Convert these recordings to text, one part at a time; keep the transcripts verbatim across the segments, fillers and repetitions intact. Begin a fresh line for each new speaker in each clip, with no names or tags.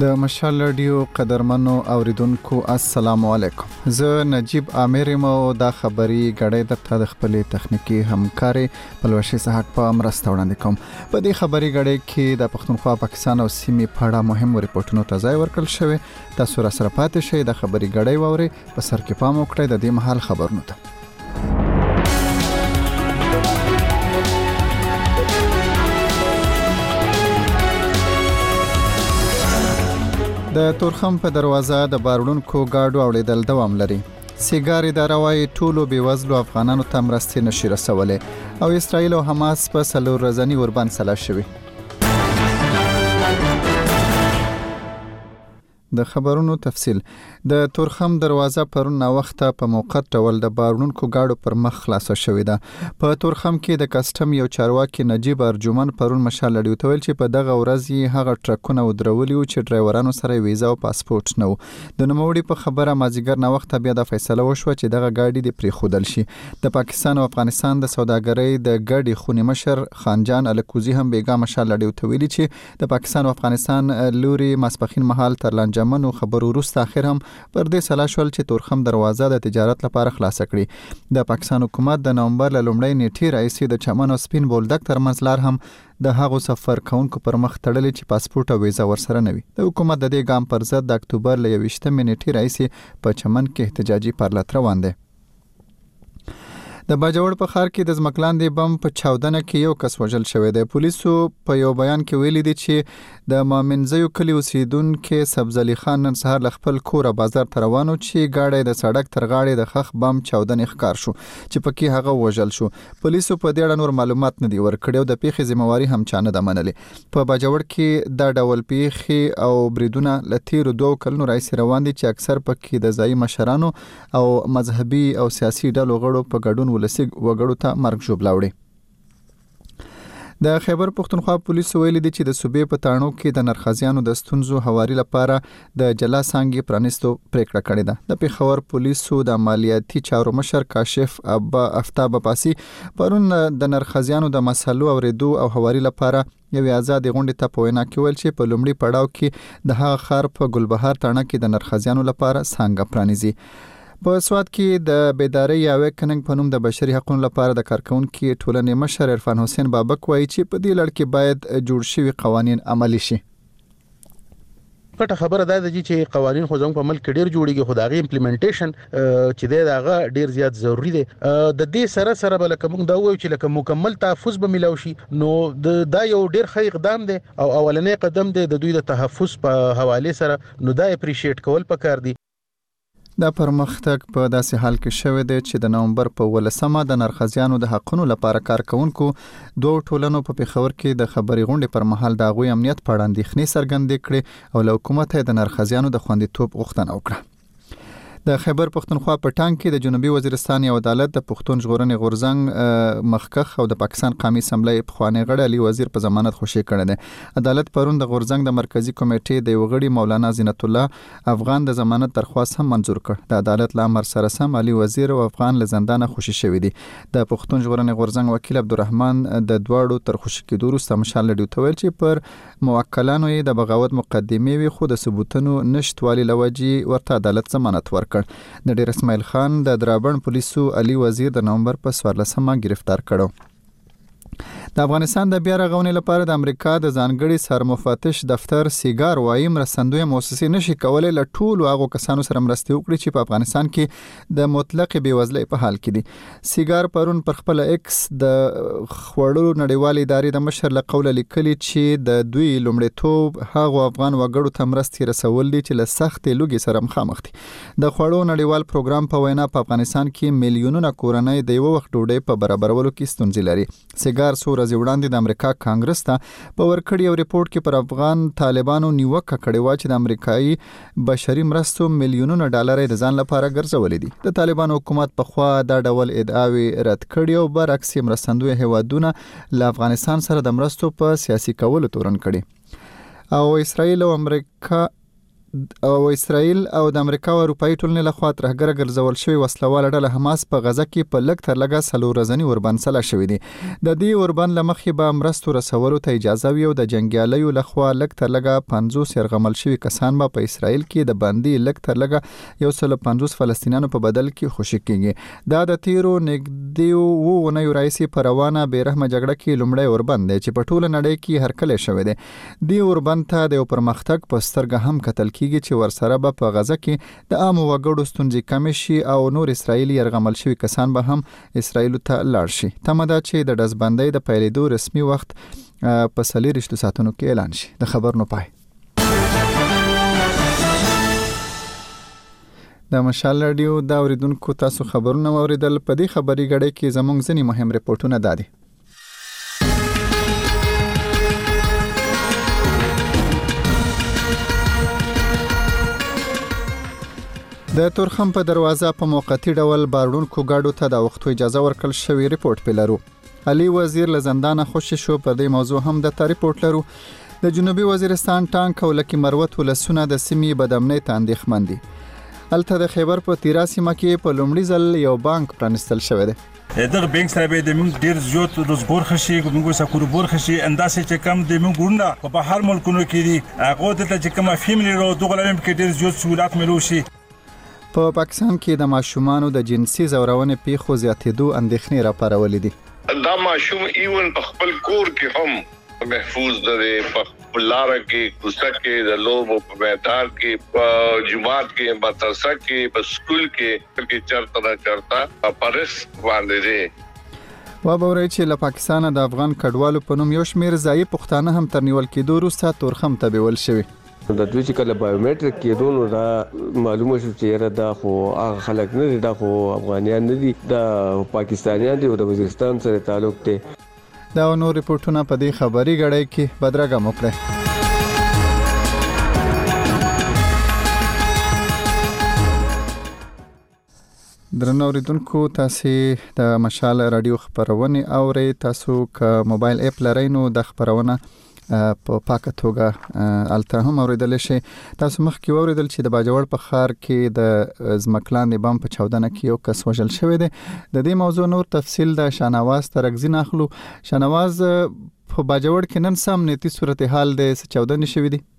د مشال رادیو قدرمنو اوریدونکو السلام علیکم. زه نجیب عامر مو د خبري غړې د ته د خپلې تخنیکی همکاري پلوشي صحت په مرسته وړاندې کوم. په دې خبري غړې کې د پښتونخوا، پاکستان او سیمې په اړه مهم ریپورتونو ته ځای ورکړل شوی. تاسو را سره پاتې شئ د خبري غړې ووري په سر کې پام وکړئ د دې محل خبرونو ته. د تورخم په دروازه د بارونکو گاډو اوریدل دوام لري. سیګار اداره وايي ټولو بېوزلو افغانانو ته مرستې نشي رسولې او اسرائیل او حماس په څلور ورځني اوربند سلا شوي. د خبرونو تفصیل. د تورخم دروازه پرون نا وخته په موقت ډول د بارونکو گاډو پر مخ خلاصه شوې ده. په تورخم کې د کسټم یو چارواکي نجیب ارجمن پرون مشال لړیو ته ویل چې په دغه ورځ یې هغه ټرکونه ودرولي او چې ډرایورانو سره ویزا او پاسپورت نه و. د نوموړي په خبره مازیګر نا وخته بیا د فیصله وشوه چې دغه گاډي د پریښودل شي. د پاکستان او افغانستان د سوداګرۍ د ګډي خونی مشر خانجان الکوزی هم بیګا مشال لړیو ته ویلي چې د پاکستان او افغانستان لوري ماسپخین مهال تر لانجه منو خبرو وروسته اخر هم پر دې سلا شول چې تورخم دروازه د تجارت لپاره خلاص کړي. د پاکستان حکومت د نومبر ل لومړۍ نیټې راځي د چمن او سپین بولدک ترمنځ لار هم د هغو سفر کونکو پر مخ تړلې چې پاسپورت او ویزا ورسره نه وي. د حکومت د دې ګام پر ضد د اکتوبر ل یوویشتمې نیټې راځي په چمن کې احتجاجي پارلط روان دی. د باجوړ په ښار کې د ځمکلاندې بم په چاودنه کې یو کس وژل شوی دی. پولیسو په یو بیان کې ویلي دي چې د مامنځیو کلی اوسیدونکو سبز علي خان نن سهار ل خپل کور بازار ته روانو چې گاډي د سړک تر غاړې د خخ بم چاودنې ښکار شو چې پکې هغه وژل شو. پولیسو په دې اړه نور معلومات نه دی ورکړي او د پیښې ذمہواری هم چانه د منلې. په باجوړ کې د ډول پیښې او بریدونه ل تیرو دوه کلونو راځي روان دي چې اکثر پکې د ځای مشرانو او مذهبي او سیاسي ډلو غړو په ګډون ولسی وګړو ته مرګ ژوبلا وړي. د خیبر پښتونخوا پولیسو ویلي دي چې د صوبې په تاڼو کې د نرخزیانو د ستونزو هواري لپاره د جلا سانګي پرانستو پریکړه کړې ده. د پیښور پولیسو د مالیاتي چارو مشر کاشف ابا افتاب پاسي پرون د نرخزیانو د مسلو اوریدو او هواري لپاره یو آزاد غونډه ته په وینا کې ویل چې په لومړي پړاو کې د هغه خار په ګلبهار تاڼه کې د نرخزیانو لپاره څنګه پرانیزي. په سواد کې د بیداری یا وکننګ په نوم د بشري حقوقو لپاره د کارکونکو ټولنې مشر عرفان حسین بابک وایي چې په دې لړ کې باید جوړ شوي قوانين عملي شي.
پټه خبره ده چې قوانين خو زموږ په ملک ډیر جوړیږي، خو داغه امپلیمنټیشن چې دغه ډیر زیات ضروری دی. د دې سره سره بل کوم دا وایي چې لکه مکمل تحفظ به ملو شي، نو دا یو ډیر ښه اقدام دی او اولنې قدم دی د دوی د تحفظ په حواله سره، نو دا اپریشیټ کول پکار دی.
دا پرمختګ په داسې حال کې شوی دی چې د نومبر په ولسمه د نرخزیانو د حقونو لپاره کارکونکو دوه ټولنو په پیښور کې د خبري غونډې پر مهال د غوي امنیت په اړه اندېښنې څرګندې کړې او له حکومت د نرخزیانو د خوندیتوب غوښتنه وکړه. د خیبر پښتونخوا په ټانګ کې د جنوبي وزیرستان یو عدالت د پښتون ژغورنې غورځنګ مخکخ او د پاکستان قومي اسمبلی پخوانی غړی علي وزیر په ضمانت خوشي کړی دی. عدالت پرون د غورځنګ د مرکزی کمیټې د یو غړي مولانا زینت الله افغان د ضمانت درخواست هم منزور کړ. د عدالت له امر سره سم علي وزیر او افغان له زندانه خوشي شوی دي. د پښتون ژغورنې غورځنګ وکیل عبدالرحمن د دواړو تر خوشي کېدو وروسته مشال لړیو ته ویل چې پر موکلانو یې د بغاوت مقدمې وي، خو د ثبوتونو نشټوالي لوجي ورته عدالت ضمانت ورکړ. د ډیر اسماعیل خان د درابڼ پولیسو علي وزیر د نومبر په څوارلسمه گرفتار کړو. د افغانستان د بیا رغونې لپاره د امریکا د ځانګړي سرمفتش دفتر سیګار وايي مرستندوی مؤسسې نشي کولای له ټولو هغو کسانو سره مرستې وکړي چې په افغانستان کې د مطلق بیوزلۍ په حال کې دي. سیګار پرون پر خپل ایکس د خوړلو نړیوال ادارې د مشر له قوله لیکلي چې د دوی لومړیتوب هغو افغان وګړو ته مرستې رسول دي چې له سختې لوږې سره مخامخ دي. د خوړو نړیوال پروګرام په وینا په افغانستان کې میلیونونه کورنۍ د یو وخت ډوډۍ په برابرولو کې ستونزې لري. سیګار سو ورځې وړاندې د امریکا کانګرس ته په ورکړی یو ریپورت کې پر افغان طالبانو نیوکه کړې و چې د امریکایي بشري مرستو میلیونونه ډالر د ځان لپاره ګرځولې دي. د طالبانو حکومت په خوا دا ډول ادعاوې رد کړي او برعکس مرستندوی هیوادونه له افغانستان سره د مرستو په سیاسي کولو تورن کړي. او اسرائیل او امریکا او اسرائیل او د امریکا او اروپאי ټولنې لخوا ترهګر ګرځول شوی وسلواله ډله حماس په غزه کې په لږ تر لږه څلور ورځنی اوربند سلا شوی دی. د دې اوربند لمخې به مرستو رسولو ته اجازه وي او د جنگیالیو لخوا لږ تر لږه پنځوس يرغمل شوی کسان به په اسرائیل کې د باندې لږ تر لږه یو سل پنځوس فلسطینیانو په بدل کې خوشی کیږي. دا د تیرو نګدیو وونه رئیس په روانه بیرحمه جګړه کې لومړی اوربند دی چې په ټوله نړۍ کې هرکلی شوی دی. دی اوربند ته د پرمختګ په سترګه هم کتل کیږي چې ورسره به په غزه کې د عام وګړو ستونزې کم شي او نور اسرایلی يرغمل شوی کسان به هم اسرایل ته لاړ شي. تمه ده چې د دزبندۍ د پیلېدو رسمي وخت په څلور ساعتونو کې اعلان شي. د خبر نو پای د مشال رادیو دا اوریدونکو تاسو خبرونه اوریدل. په دې خبري غړې کې زموږ ځینی مهم ریپورتونه دادي. د تورخم په دروازه په موقتی ډول بارونکو گاډو ته د وختو اجازه ورکړل شوی ریپورت پلرو. علي وزیر لزندانه خوشی شو. په دې موضوع هم د ریپورت لرو. د جنوبي وزیرستان ټانک او لکی مروت ولسونه د سیمې بدامنۍ ته اندېښمن دي. الته د خیبر په تیرا سیمه کې په لومړي ځل یو بانک پرانستل شوی دی.
دغه بانک سره به د موږ ډیر زیات روزګار خشي موږ سکور بور خشي انداسه چې کم د موږ ګونډه په هر ملکونو کې دي هغه د چې کم فیملی رو دغه لم کې ډیر زیات سہولت ملو شي.
په پا پاکستان کې د ماشومانو د جنسي زورونې پیښو زیاتېدو اندېښنې راپارولې دي.
دا ماشوم ایون په خپل کور کې هم محفوظ دی، په لار کې کوڅه کې د لوب په میدان کې په جماعت کې مدرسه کې په سکول کې کې چرته نه چرته پرس باندې دی.
و به ورې چې له پاکستان د افغان کډوالو په نوم یو شمیر ځای پښتانه هم تر نیول کېدو وروسته تورخم ته بیول شوی.
د دوی چې کله بایومټریک کېدو نو دا معلومه شو چې یاره دا خو هغه خلک نه دي، دا خو افغانیان نه دي، دا پاکستانیان دي او د وزیرستان سره تعلق دی.
دا نور ریپورتونه په دې خبري غړې کې بدرګه مکړه. درنو اوریدونکو تاسو د مشال رادیو خبرونه اورئ. تاسو ک موبایل اپ لرئ نو د خبرونه په پاکه توګه الته هم اوریدل شي. تاسو مخکې اوریدل چې د باجوړ په ښار کې د زمکلان د بم په چاودنه کې یو کس وژل شوی دی. د دې موضوع نور تفصیل د شانواز ترغزین اخلو. شانواز په باجوړ کې نن سم نیتی صورتحال د چاودنې شوی دی.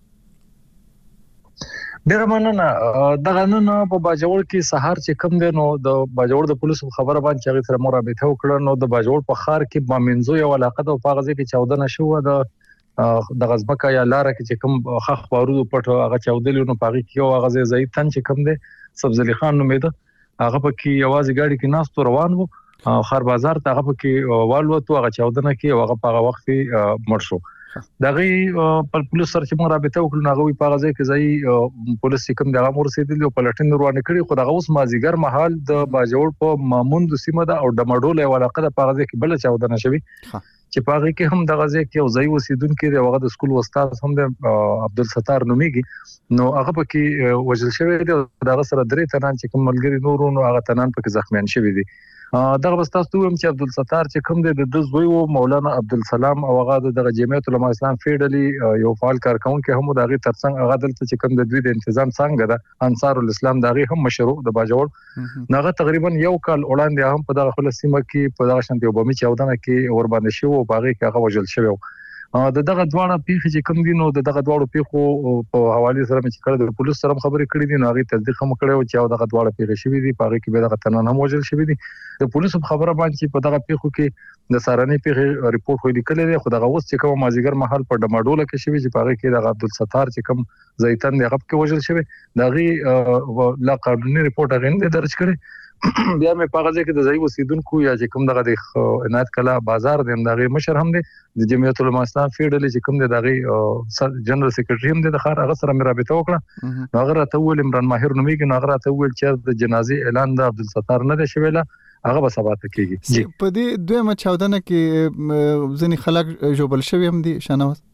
ډیر مننه. دغه نن په باجوړ کې سهار چې کم دی نو د باجوړ د پولیسو خبره باندې چې سره مرابطه وکړه نو د باجوړ په ښار کې مامنځو یو علاقه د په غزه کې چاودنه شو. د د غزبکه یا لار کې چې کوم خخ بارود پټ هغه چاودل نو پاغي کې او غزه زئی تن چې کوم دی سبزلی خان نومېده هغه پکې یوازې گاډي کې ناس روان وو خار بازار ته هغه پکې والوتو هغه چاودنه کې هغه په هغه وخت مړ شو. دغه په پولیس سره چې موږ رابطه وکړو هغه په غزه کې زئی پولیس کوم دغه مرسیدل او پلټین روانه کړي خو دغه اوس مازیګر محل د باجوړ په ماموند سیمه ده او د مډول یو علاقه د غزه کې بل چاودنه شوی چې پاغي کې هم د غزه کې یو ځای وسیدونکو دی هغه د سکول استاد هم د عبدالستار نوميږي نو هغه پکې وژل شوی دی. دغه سره درې تنان چې کوم ملګری نورونو هغه تنان پکې زخمیان شوی دي. دغه بستاستو هم چې عبدالستار چې کوم دی د زوی او مولانا عبدالسلام او هغه د جمعیت العلماء اسلام فیډلی یو فعال کارکونکو هم دغه ترڅنګ هغه دلته چې کوم د دوی د تنظیم څنګه ده انصار الاسلام دغه هم مشروع د باجوړ نغه تقریبا یو کال وړاندې هم په دغه فلسطین کې په دغه شانتي وبمي چاودنه کې ور باندې شو او باغې کې هغه وژل شوی. د دغه دواړه پیښې چې کوم دي نو د دغه دواړو پیښو په حواله سره چې کړه د پولیس سره خبرې کړې دي نو هغه تصدیق هم کړو چې دغه دواړه پیښې شوې دي په هغه کې به دغه تنان هم وژل شوی دي. د پولیسو خبره باندې په دغه پیښو کې د سارنې پیښې ریپورت ویل کړي دي خو دغه اوس چې کوم مازیګر محل په ډماډوله کې شوی چې په هغه کې د عبدالستار چې کوم زیتن دی هغه کې وژل شوی دغه لا قانوني ریپورت هغه نه درج کړي. بیا مې په غزه کې د ځای وسیدونکو یا چې کوم دغه د عنایت کلا بازار دی دغه مشر هم دی د جمعیت العلماء اسلام فیډل چې کوم دی دغه جنرال سیکریټری هم دی د خار هغه سره مې رابطه وکړه نو هغه راته ویل عمران ماهر نومېږي نو هغه راته ویل چې د جنازې اعلان د عبدالستار نه دی شوی هغه به سبا ته کېږي.
په دې دویمه چاودنه کې ځینې خلک ژوبل شوي هم دي شانواز.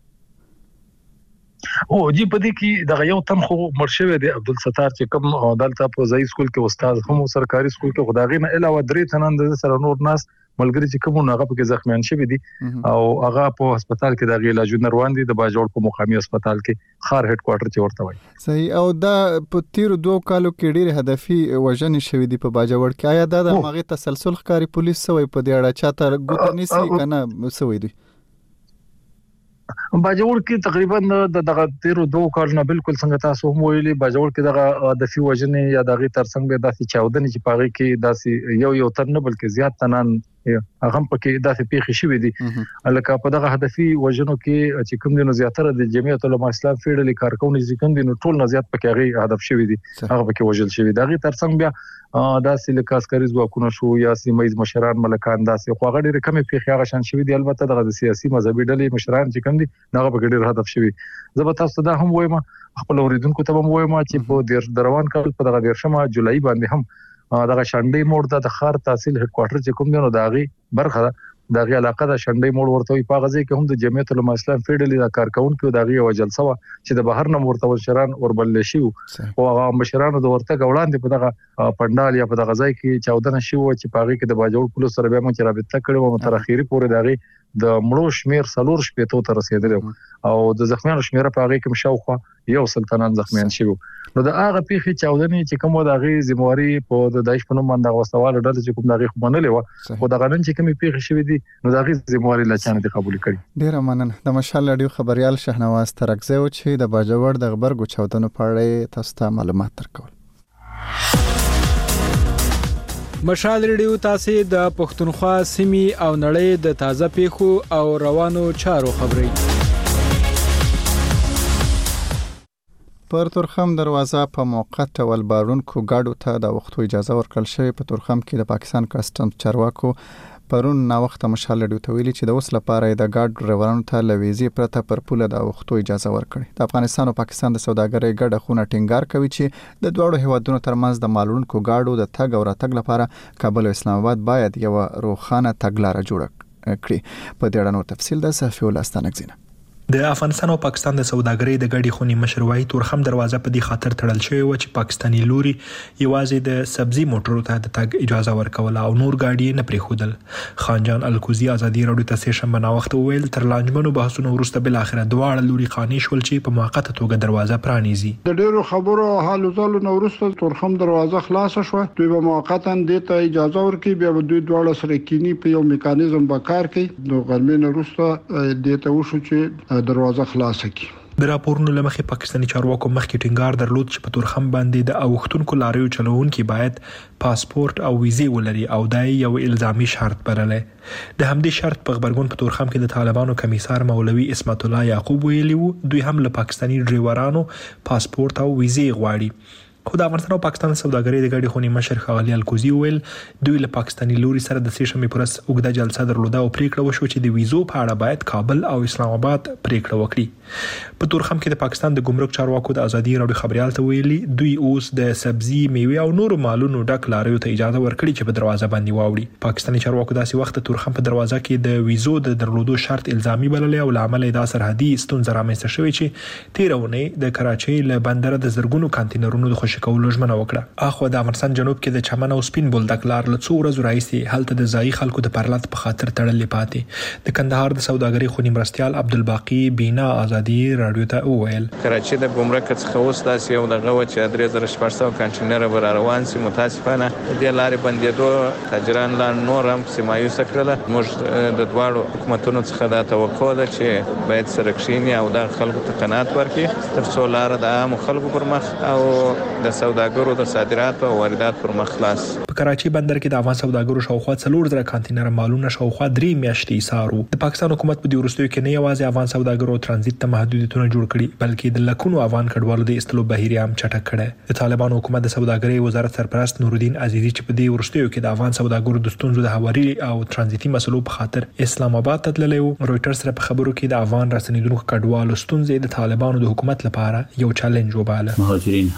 او جی په دې کې دغه یو تن خو مرشوي دی عبدالستار چې کوم دلته په ځای سکول کې استاد هم سرکاري سکول کې خدایي نه علاوه درې تنان د سره نور ناس ملګری چې کوم هغه په زخمیان شوی دي او هغه په هسپتال کې د علاجونو روان دي د باجوړ په مقامي هسپتال کې خار هډ کوارټر چې ورته وایي.
صحیح. او دا په تیر دوه کالو کې ډېر هدفي وژنې شوې دي په باجوړ کې. آیا دا د هغه تسلسل ښکاری پولیس سوی په دې اړه چاته ګوته نیسي کنه سوی دي؟
باجوړ کې تقریبا د دغه تیر دوه کالونو بالکل څنګه تاسو هم ویلي باجوړ کې دغه د فی وژنې یا دغه ترڅنګ به داسې چاودنې چې پاره کې داسې یو یو تر نه بلکې زیات تنان هغه پکې داسې پیښې شوې دي لکه په دغه هدفي وژنو کې چې کوم دینو زیاتره د جمعیت العلماء اسلام فیډرالي کارکونکو چې کوم دینو ټول نه زیات پکې هغه هدف شوې دي هغه پکې وژل شوې دي. هغه ترڅنګ بیا داسې لکه عسکري ځواکونه شو یا سیمایي مشران ملکان داسې خو هغه ډېر کم پیښې هغه شان شوې دي. البته دغه سیاسي مذهبي ډلې مشران چې کوم دي هغه پکې ډېر هدف شوي. زه به تاسو ته هم وایم خپل اوریدونکو ته هم وایم چې په د روان کال په دغه دیرشمه جولای باندې هم دغه شانډي موړ د خار تحصیل هډ کوارټر چې کوم دی نو داغي برخه دغه علاقه د شانډي موړ ورته وي په غزي کې هم د جمعیت العلماء اسلام فیډرالي د کارکونکو دغه یو جلسه و چې د بهر نه ورته مشران وربل شي او هغه مشرانو د ورته وړاندې په دغه پندال یا په دغه ځای کې چاودنه شي و چې پاغي کې د باجوړ پولیس سره بیا مو رابطه کړې و تر اخیری پورې دغه د مړو شمیر سلور شپې ته رسیدل او د زخمیانو شمیر په هغه کې مشاوخه یو سلطنان زخمیان شوی. نو د هغه پیښې چاودنې چې کوم د هغه ذمہواری په د دایښ په نوم باندې غوستواله ډله چې کوم دغه خبرونه لوي او د غنن چې کوم پیښې شوی دي نو د هغه ذمہواری لچانه دي قبول کړي.
ډیر مننه. د مشال رادیو خبريال شهنواز ترکزی او چې د باجوړ د خبرګو چاودنو په اړه تاسو ته معلومات درکول.
مشال ریډیو تاسو د پښتونخوا سیمې او نړۍ د تازه پیښو او روانو چارو خبري.
پر تورخم دروازه په موقت ډول بارونکو گاډو ته د وختو اجازه ورکړل شوې. په تورخم کې د پاکستان کسټم چارواکو پرون نا وخت مشال ډیو ته ویلي چې د اوس لپاره د گاډ ډرایورانو ته لويزي پرته پر پوله د وختو اجازه ورکړي. د افغانستان او پاکستان د سوداګرۍ ګډه خونه ټینګار کوي چې د دوه هیوادونو ترمنځ د مالونکو گاډو د تګ او راتګ لپاره کابل او اسلام آباد باید یو روخانه تګلارې جوړه کړي. په دې اړه نور تفصیل د صحفي ولستانګزینه.
د افغانستان او پاکستان د سوداګرۍ د ګډې خونې مشر وايي تورخم دروازه په دې خاطر تړل شوی و چې پاکستاني لوري یوازې د سبزي موټرو ته د تګ اجازه ورکوله او نور ګاډي نه پریښودل. خانجان الکوزي ازادي راډیو ته سیشن بنا وخت ویل تر لانجمنو بحثونو وروسته بل اخره دواړه لوري قانې شول چې په موقته توګه دروازه پرانیزي.
د ډیرو خبرو حالو ځلو نو وروسته تورخم دروازه خلاص شو. دوی به موقتا د ته اجازه ورکړي بیا دوی دواړه سره کینی په یو میکانیزم به کار کوي. نو غرمه وروسته د ته وشو چې دروازه خلاص
د راپورونو لمخې پاکستاني چارواکو مخکې ټینګار درلود چې په تورخم باندې د اوختونکو لاریو چلوونکي باید پاسپورت او ویزه ولري او دا یو الزامي شرط بللی. د همدې شرط په خبرګون په تورخم کې د طالبانو کمیسار مولوي اسمت الله یعقوب ویلي وو دوی هم له پاکستاني ډرایورانو پاسپورت او ویزه غواړي. خو د افغانستان او پاکستان سوداګرۍ د ګډې خونې مشر ښاغلي الکوزي ویل دوی له پاکستاني لوري سره د سیشمې پرس اوږده جلسه درلوده او پریکړه وشو چې د ویزو په اړه باید کابل او اسلام آباد پریکړه وکړي. په تورخم کې د پاکستان د ګمرک چارواکو د ازادي راډیو خبريال ته ویلي دوی اوس د سبزي میوه او نورو مالونو ډک لاریو ته اجازه ورکړي چې په دروازه باندې واوړي. پاکستاني چارواکو داسې وخت تورخم په دروازه کې د ویزو د درلودو شرط الزامي بللی او لامل د سرحدي ستونزې رامنځته شوې چې تیرونه د کراچۍ له بندر د زرګونو کانټینرونو د خوشی کولو ژمنه وکړه. اخو د افغانستان جنوب کې د چمن او سپین بولدک لار له څو ورځې راځي هلته د ځای خلکو د پرلط په خاطر تړلې پاتې. د کندهار د سوداګرۍ خونی مرستيال عبدالباقی بینا ازادي راډیو ته وویل
کراچۍ د ګمرک څخه اوس داسې یو دغه و چې درې زره شپږ سوه کانټینر بر روان سي. متاسفانه د لارې بندېدو تاجران لا نور هم سمایوس کړل. موږ د دواړو حکومتونو څخه دا توقع ده چې باید سره کښینی او د خلکو ته قناعت ورکړي تر څو لار د عام خلکو پر مخ او د سوداګرو د صادرات او واردات پر مخ خلاص.
په کراچۍ بندر کې د افغان سوداګرو شاوخوا څلور زره کانټینر مالونه شاوخوا درې میاشتې ایثارو. د پاکستان حکومت په دې وروستیو کې نه یوازې افغان سوداګرو ترانزیت ته محدودیتونه جوړ کړي بلکې د لکونو افغان کډوالو د استلو بهیر هم چټک کړي. د طالبانو حکومت د سوداګرۍ وزارت سرپرست نورالدین عزیزی چې په دې وروستیو کې د افغان سوداګرو د ستونزو د هواري او ترانزیتي مسلو په خاطر اسلام آباد ته تللی و. رويټرز سره په خبرو کې د افغان رسنیدونکو کډوالو ستونزې د طالبانو د حکومت لپاره یو چالش وباله.
مهاجرین هم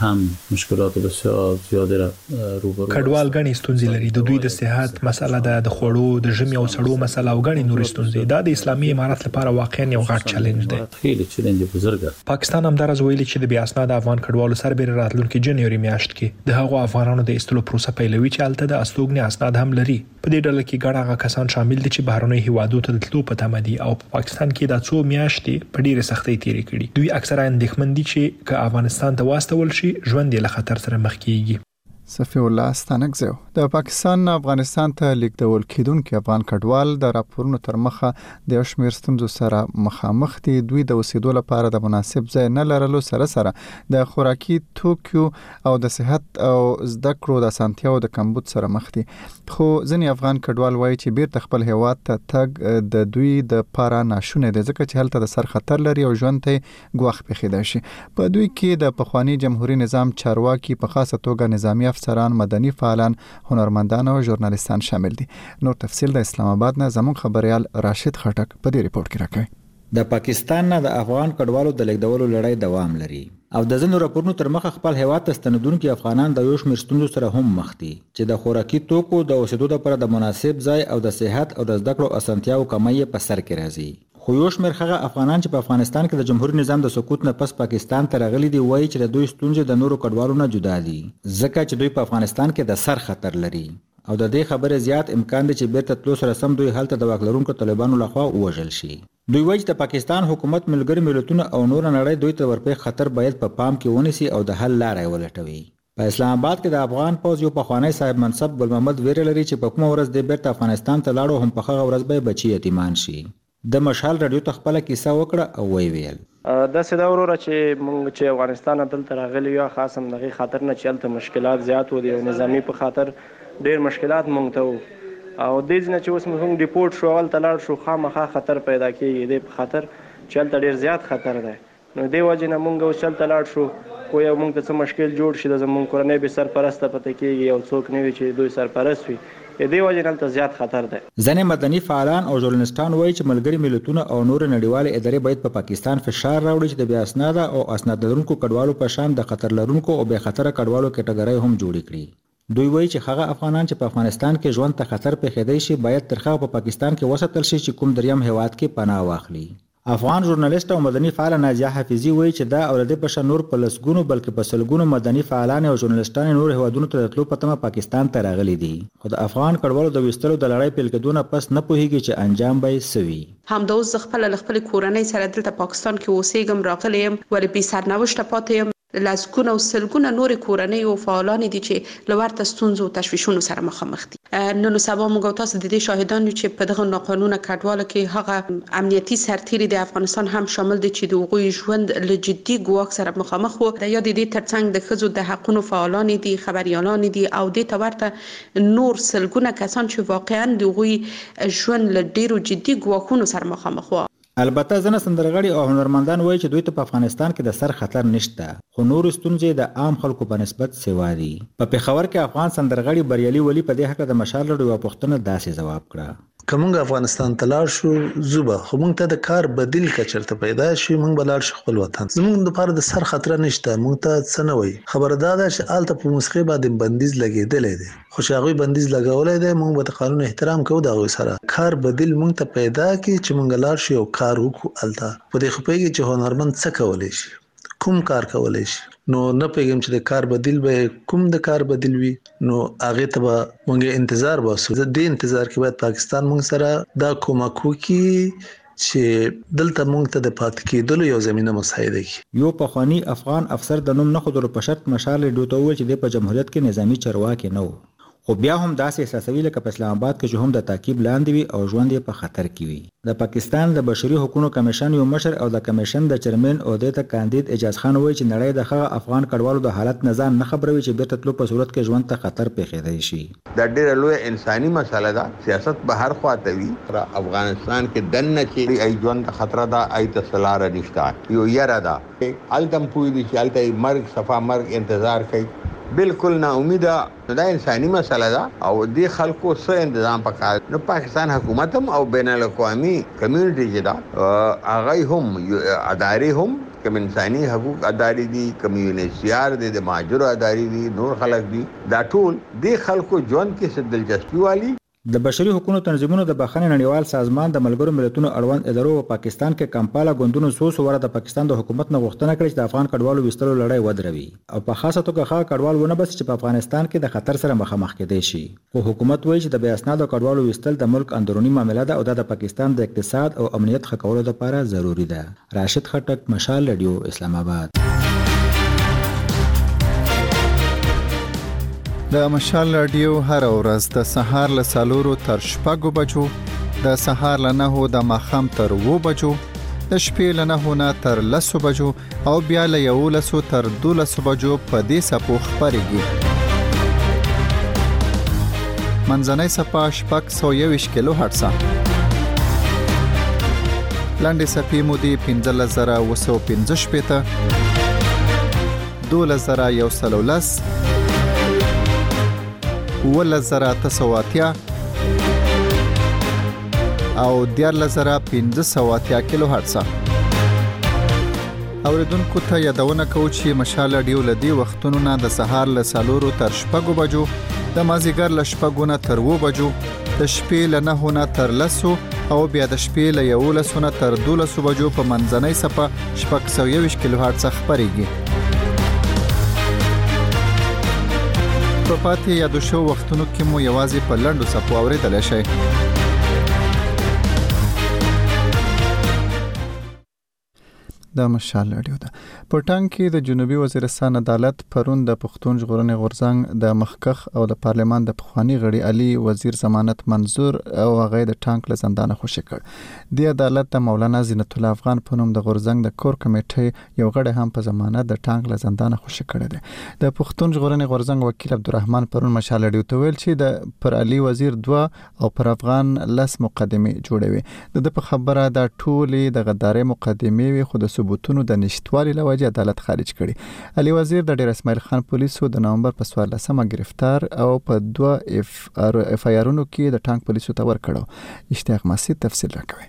مشکلات بسیار زیاده را روبرو
کډوال غني ستونزې لري. د دوی د صحت مسله ده، د خوړو د ژمي او سړو مسله او غني نور ستونزې. دا د اسلامي امارات لپاره واقعا یو غټ چیلنج دی.
خیلی چیلنج بزرګه.
پاکستان هم درز ویلي چې د بیا اسناد افغان کډوالو سربېره راتلونکي جنوري میاشت کې د هغو افغانانو د ایستلو پروسه پیلوي چې هلته د استوګنې اسناد هم لري. په دې ډله کې ګڼ هغه کسان شامل دي چې بهرنۍ هیوادو ته د تلو په تمه دي او په پاکستان کې د څو میاشتې په ډېرې سختۍ تېرې کړي. دوی اکثره اندېښمن دي چې که افغانستان ته واستول شي ژوند یې له خطر سره مخ کیږي.
صفی الله ستانکزو د پاکستان افغانستان ته لیږدول کېدونکي افغان کډوال د راپورونو تر مخه د یو شمېر ستونزو سره مخامخ دي. دوی د اوسېدو لپاره د مناسب ځای نه لرلو سره سره د خوراکي توکو او د صحت او زده کړو د اسانتیاو د کمبود سره مخ دي. خو ځینې افغان کډوال وایي چې بیرته خپل هیواد ته تګ د دوی د پاره ناشونه دي ځکه چې هلته د سر خطر لري او ژوند ته ګواښ پېښېدای شي. په دوی کې د پخوانی جمهوریت نظام چارواکي په خاصه توګه نظامی افسران، مدني فعالان، هنرمندان او ژورنالیستان شامل دي. نور تفصیل د اسلام آباد نه زموږ خبريال راشد خټک په دې ریپورت کې راکوي.
د پاکستان نه د افغان کډوالو د لیږدولو لړۍ دوام لري او د ځینو راپورونو تر مخه خپل هیواد ته ستنیدونکي افغانان د یو شمېر ستونزو سره هم مخ دي چې د خوراکي توکو د اوسېدو لپاره د مناسب ځای او د صحت او د زده کړو اسانتیاو کمی په سر کې راځي. خو یو شمېر هغه افغانان چې په افغانستان کې د جمهوریت نظام د سقوط نه پس پاکستان ته راغلي دي وایي چې د دوی ستونزې د نورو کډوالو نه جدا دي ځکه چې دوی په افغانستان کې د سر خطر لري او د دې خبرې زیات امکان دی چې بیرته تلو سره سم دوی هلته د واک لرونکو طالبانو لخوا ووژل شي. دوی وایي چې د پاکستان حکومت ملګري ملتونه او نور نړۍ دوی ته ورپېښ خطر باید په پام کې ونیسي او د حل لارې ولټوي. په اسلام آباد کې د افغان پوز یو پخوانی صاحب منصب ګل محمد ویره لري چې په کومه ورځ د بیرته افغانستان ته لاړو هم په هغه ورځ به بچي یتیمان شي. د مشال رادیو ته خپل کیسه وکړه او وی ویل
دا سدا وروره چې مونږ چې افغانستان دلته راغلي یو خاصم دغه خاطر نه چلته مشکلات زیات و دي او نظامی په خاطر ډیر مشکلات مونږ ته او د دې نه چې اوس موږ ریپورت شو ول تلل شو خامخا خطر پیدا کیږي د خطر چلته ډیر زیات خطر ده. نو دی وجه نه مونږ اوس چلته لاړ شو خو یو مونږ ته څه مشکل جوړ شي د زمونږ کورنۍ به سرپرسته پته کیږي او څوک نه وي چې دوی سرپرست وي دې وجه نه زیات خطر ده.
ځنې مدني فعالان او ژورنالستان وایي چې ملګري ملتونه او نور نړیوالې ادارې باید په پاکستان فشار راوړي چې د بیا اسناده او اسناد لرونکو کډوالو په شان د خطر لرونکو او بې خطره کډوالو کټګورۍ هم جوړې کړي. دوی وایي چې هغه افغانان چې په افغانستان کې ژوند ته خطر پېښېدای شي باید تر هغه په پاکستان کې وساتل شي چې کوم دریم هیواد کې پناه واخلي. افغان ژورنالیست او مدني فعال نازیه حفیظي وایي چې دا اولادې په شان نور په لسګونو بلکې په سلګونو مدني فعالان او ژورنالیستان نور هیوادونو ته تلو په تمه پاکستان ته راغلي دي. خو د افغان کډوالو د وستلو د لړۍ پیل کېدونه پس نه پوهیږي چې انجام به یې سوي.
همدا اوس خپل خپل کورنۍ سره دلته پاکستان کې اوسېږم راغلی یم ولې بې سرنوشته پاتې یم. لسګونه او سلګونه نور کورنۍ او فعالان دي چې لورته ستونزو او تشویشونو سره مخامخ دي. نن سبا موږ تاسو د دې شاهدان یو چې په دغه ناقانونه کډوالو کې هغه امنیتي سرتیري د افغانستان هم شامل دي چې د هغوی ژوند له جدي ګواښ سره مخامخ وو. د یاد دې ترڅنګ د ښځو د حقونو فعالان دي، خبريالان دي او د تورته نور سلګونه کسان چې واقعا د هغوی ژوند له ډیرو جدي ګواښونو سره مخامخ وو.
البته ځنه سندرغړي او هنرمندان وایي چې دوی ته په افغانستان کې د سر خطر نشته خو نور ستونزې د عام خلکو په نسبت سیوا دي. په پیښور کې افغان سندرغړي بریالي ولی په دې حق د مشال لړ یو پوښتنه داسې جواب کړه.
کومه افغانستان ته لاړ شو زوبه خو موږ ته د کار بدیل کچرته پیدا شي موږ بلار شو خپل وطن زموږ د لپاره د سر خطر نشته موږ ته څه نه وي خبردار ده چې آلته په موسیقي باندې بندیز لګیدلې دي خو شاغوي بندیز لګولې ده موږ به قانون احترام کوو دا غوي سره کار بدیل موږ ته پیدا کی چې موږ لار شو کار وکړو آلته په دې خو پیږي چې هنرمند څه کولای شي کوم کار کولای شي نو نه پیغام چې د کار بدیل به کوم د کار بدیل وي نو هغه ته به مونږ انتظار واسو د دې انتظار کې باید پاکستان مونږ سره دا کومکو کې چې دلته مونږ ته د پات کېدلو یو زمينه مساعده کی.
یو پخوانی افغان افسر د نوم نه خودلو په شرط مشال ډوته ویل چې د په جمهوریت کې نظامی چارواکي نه وو خو بیا هم داسې احساسوي لکه په اسلام آباد کې چې هم د تعقیب لاندې وي او ژوند یې په خطر کې وي. د پاکستان د بشري حقوقو کمیشن یو مشر او د کمیشن د چیرمن عہدې ته کاندید اجاز خان وایي چې نړۍ د هغه افغان کډوالو د حالت نه ځان نه خبروي چې بیرته تلو په صورت کې ژوند ته خطر پیښیدای شي.
دا ډېره لویه انساني مسله ده سیاست به هر خواته وي افغانستان کې دنه چې ای ژوند خطر ده ای تسلاره نشته یو یره ده التم پوي دي چې الته مرګ صفه مرګ انتظار کوي بالکل نا امیده دا انساني مسله ده او دې خلکو څه تنظیم پکار نو پاکستان حکومت هم او بین الاقوامي کمیونټي چې دا هغه هم ادارې هم کوم انساني حقوق اداري دي کمیونیسيار دي د ماجر اداري دي نور خلک دي دا ټول د خلکو ژوند کې څه دلچسپي والی
د بشري حقوقو تنظیمونو د بخښنې نړیوال سازمان د ملګرو ملتونو اړوند ادارو په پاکستان کې کمپالا غوندونو سو سو ور د پاکستان د حکومت نه غوښتنه کړې چې د افغان کډوالو وستلو لړۍ ودروي او په خاصه توګه ښه کډوال ونه بس چې په افغانستان کې د خطر سره مخامخ کېدای شي خو حکومت وایي چې د بې اسنادو کډوالو وستل د ملک اندرونی معاملې ده او د پاکستان د اقتصاد او امنیت ښه کولو لپاره ضروری ده. راشد خټک، مشال رادیو، اسلام آباد.
د مشال رادیو هر ورځ د سهار له څلورو تر شپږو بجو، د سهار له نهو د ماښام تر اوو بجو، د شپې له نهو نه تر لسو بجو او بیا له یولسو تر دولسو بجو په دې څپو خپرېږي. منځنۍ څپه شپږ سوه یوویشت کیلو هرټزه، لنډې څپې مودې پنځلس زره اوه سوه پنځه شپېته، دولس زره یو سل او لس، اوولس زره اته سوه اتیا او دیارلس زره پنځه سوه اتیا کیلو هرټزه. اوریدونکو ته یادونه کوو چې مشال رادیو له دې وختونو نه د سهار له څلورو تر شپږو بجو، د مازدیګر له شپږو نه تر اوو بجو، د شپې له نهو نه تر لسو او بیا د شپې له یولسو نه تر دولسو بجو په منځنۍ څپه شپږ سوه یوویشت کیلو هرټزه خپرېږي. په پاتې یادو شو وختونو کې مو یوازې په لنډو څپو اورېدلی شئ. د مشال رادیو ده. په ټانګ کې د جنوبي وزیرستان عدالت پرون د پښتون ژغورنې غورځنګ د مخکخ او د پارلمان د پخوانی غړي علي وزیر ضمانت منظور او هغه د ټانګ له زندانه خوشی کړ. د عدالت د مولانا زینت الله افغان په نوم د غورځنګ د کور کمیټې یو غړی هم په ضمانت د ټانګ له زندانه خوشی کړی دی. د پښتون ژغورنې غورځنګ وکیل عبدالرحمن پرون مشال رادیو ته ویل چې د پر علي وزیر دوه او پر افغان لس مقدمه جوړوي. د په خبره د ټولې د غداري مقدمه وي خو د ثبوتونو د نشټوالي لوجه عدالت خارج کړي. علي وزیر د ډیر اسماعیل خان پولیسو د نومبر په څوارلسمه گرفتار او په دوه اف اف آی آرونو کې د ټانګ پولیسو ته ورکړو. اشتیاق مسعود تفصیل راکوي.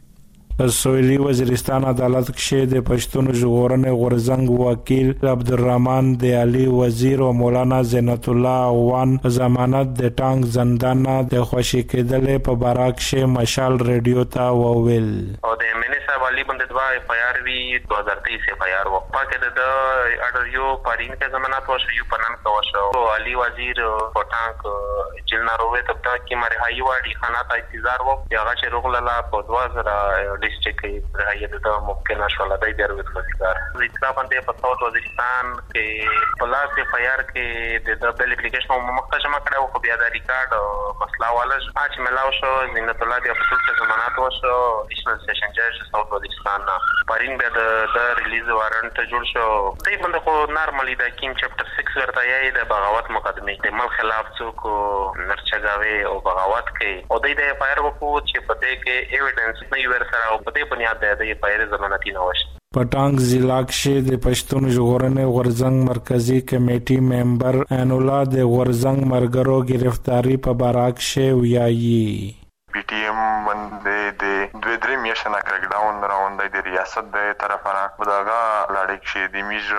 سویلی وزیرستان عدالت کې د پښتون ژغورنې غورځنګ وکیل عبدالرحمن د علي وزیر او مولانا زینت الله اوان ضمانت د ټانګ زندان د خوشی کېدل په باره کې مشال رادیو ته وویل.
او د منی صاحب علي باندې دوا اف آی آر وی دو هزار تیئیس اف آی آر وقفه کې د اډر یو پارین کې ضمانت ورشو یو پنن کا ورشو علي وزیر په ټانګ جیل نه روي تب تک کې مرهایي واړي خانه ته انتظار وو هغه چې روغله په دوا زرا ډیسټریکټ کې راځي د ممکن شواله دی بیرو وکړه. د اطلاع باندې په صوت وزیرستان کې پلاس اف آی آر کې د دبل اپلیکیشن مختجمه کړو خو بیا د ریکارډ مسله والش اچ ملاو شو زینت الله بیا په ټول ضمانت وشو ایشنل سیشن جج صوت وزیرستان پرین بیا د ریلیز وارنټ جوړ شو. دې باندې خو نارملی د کیم چپټر سکس ورته یې د بغاوت مقدمه د مل خلاف څوک نرچګاوي او بغاوت کوي او د اف آی آر وکړو چې په دې کې ایویډنس نه ور سره او په دې بنیاد د دې پایره ضمانتي نه وشي.
پټانګ ضلع کې د پښتون ژغورنې غورځنګ مرکزی کمیټې ممبر ان الله د غورځنګ مرګرو گرفتاری په باراک کې ویایي.
پی ټی ایم باندې د دوه درې میاشتې نه کریک ډاون راوندای د ریاست د طرفه وداغه لاړ کې د میج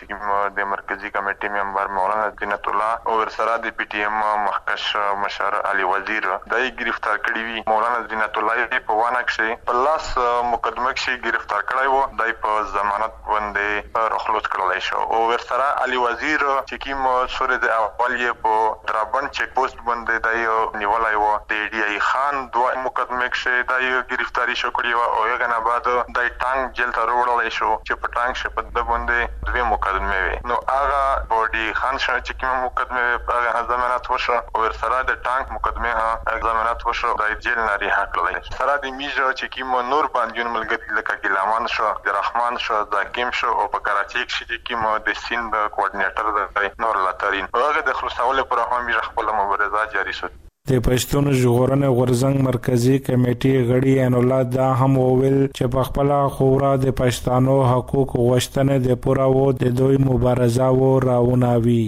چې د مرکزی کمیټې ممبر مولانا زینت الله او سره د پی ټی ایم مخکش مشر علي وزیر دای گرفتار کړی وی. مولانا زینت الله په وانه کې په لاس مقدمه کې گرفتار کړی وو دای په ضمانت باندې رخصت کړل شو او ور سره علي وزیر چې کیم سورې د اولیه په درابند چک پوسټ باندې دای نیولای وو. د ډی ای خان دوه مقدمه کې دای گرفتاری شو کړی وو او یو نه بعد دای ټانګ جیل ته وړل شو چې په ټانګ شه په د باندې دوه مقدمه وي. نو هغه بودی خان شه چې کوم مقدمه هغه ضمانت وشو او ور سره د ټانګ مقدمه هغه ضمانت وشو دای جیل نه ریها کړل. سره د میجو چې کوم نور باندې ملګری لکه ګلامان شو د رحمان شو د کیم شو او په کراچي کې کوم د سیند کوارډینیټر د نور لاترین هغه د خلاصولو پر هم میج خپل مبارزه جاری شو.
د پښتون ژغورنې غورځنګ مرکزی کمیټې غړي ان الله دا هم وویل چې په خپل خورا د پښتنو حقوق غوښتنې د پوره وو د دوی مبارزه و راوناوي.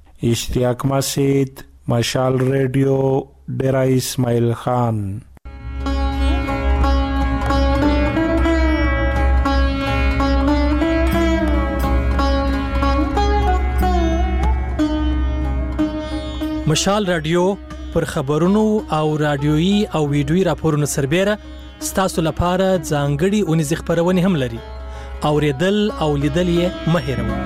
اشتیاق مسعود، مشال رادیو، ډیرا اسماعیل خان.
مشال رادیو پر خبرونو او رادیويي او ویډیويي راپورونو سربېره ستاسو لپاره ځانګړي اونیز خبرونه هم لري. اوریدل او لیدل یې مه هېروئ.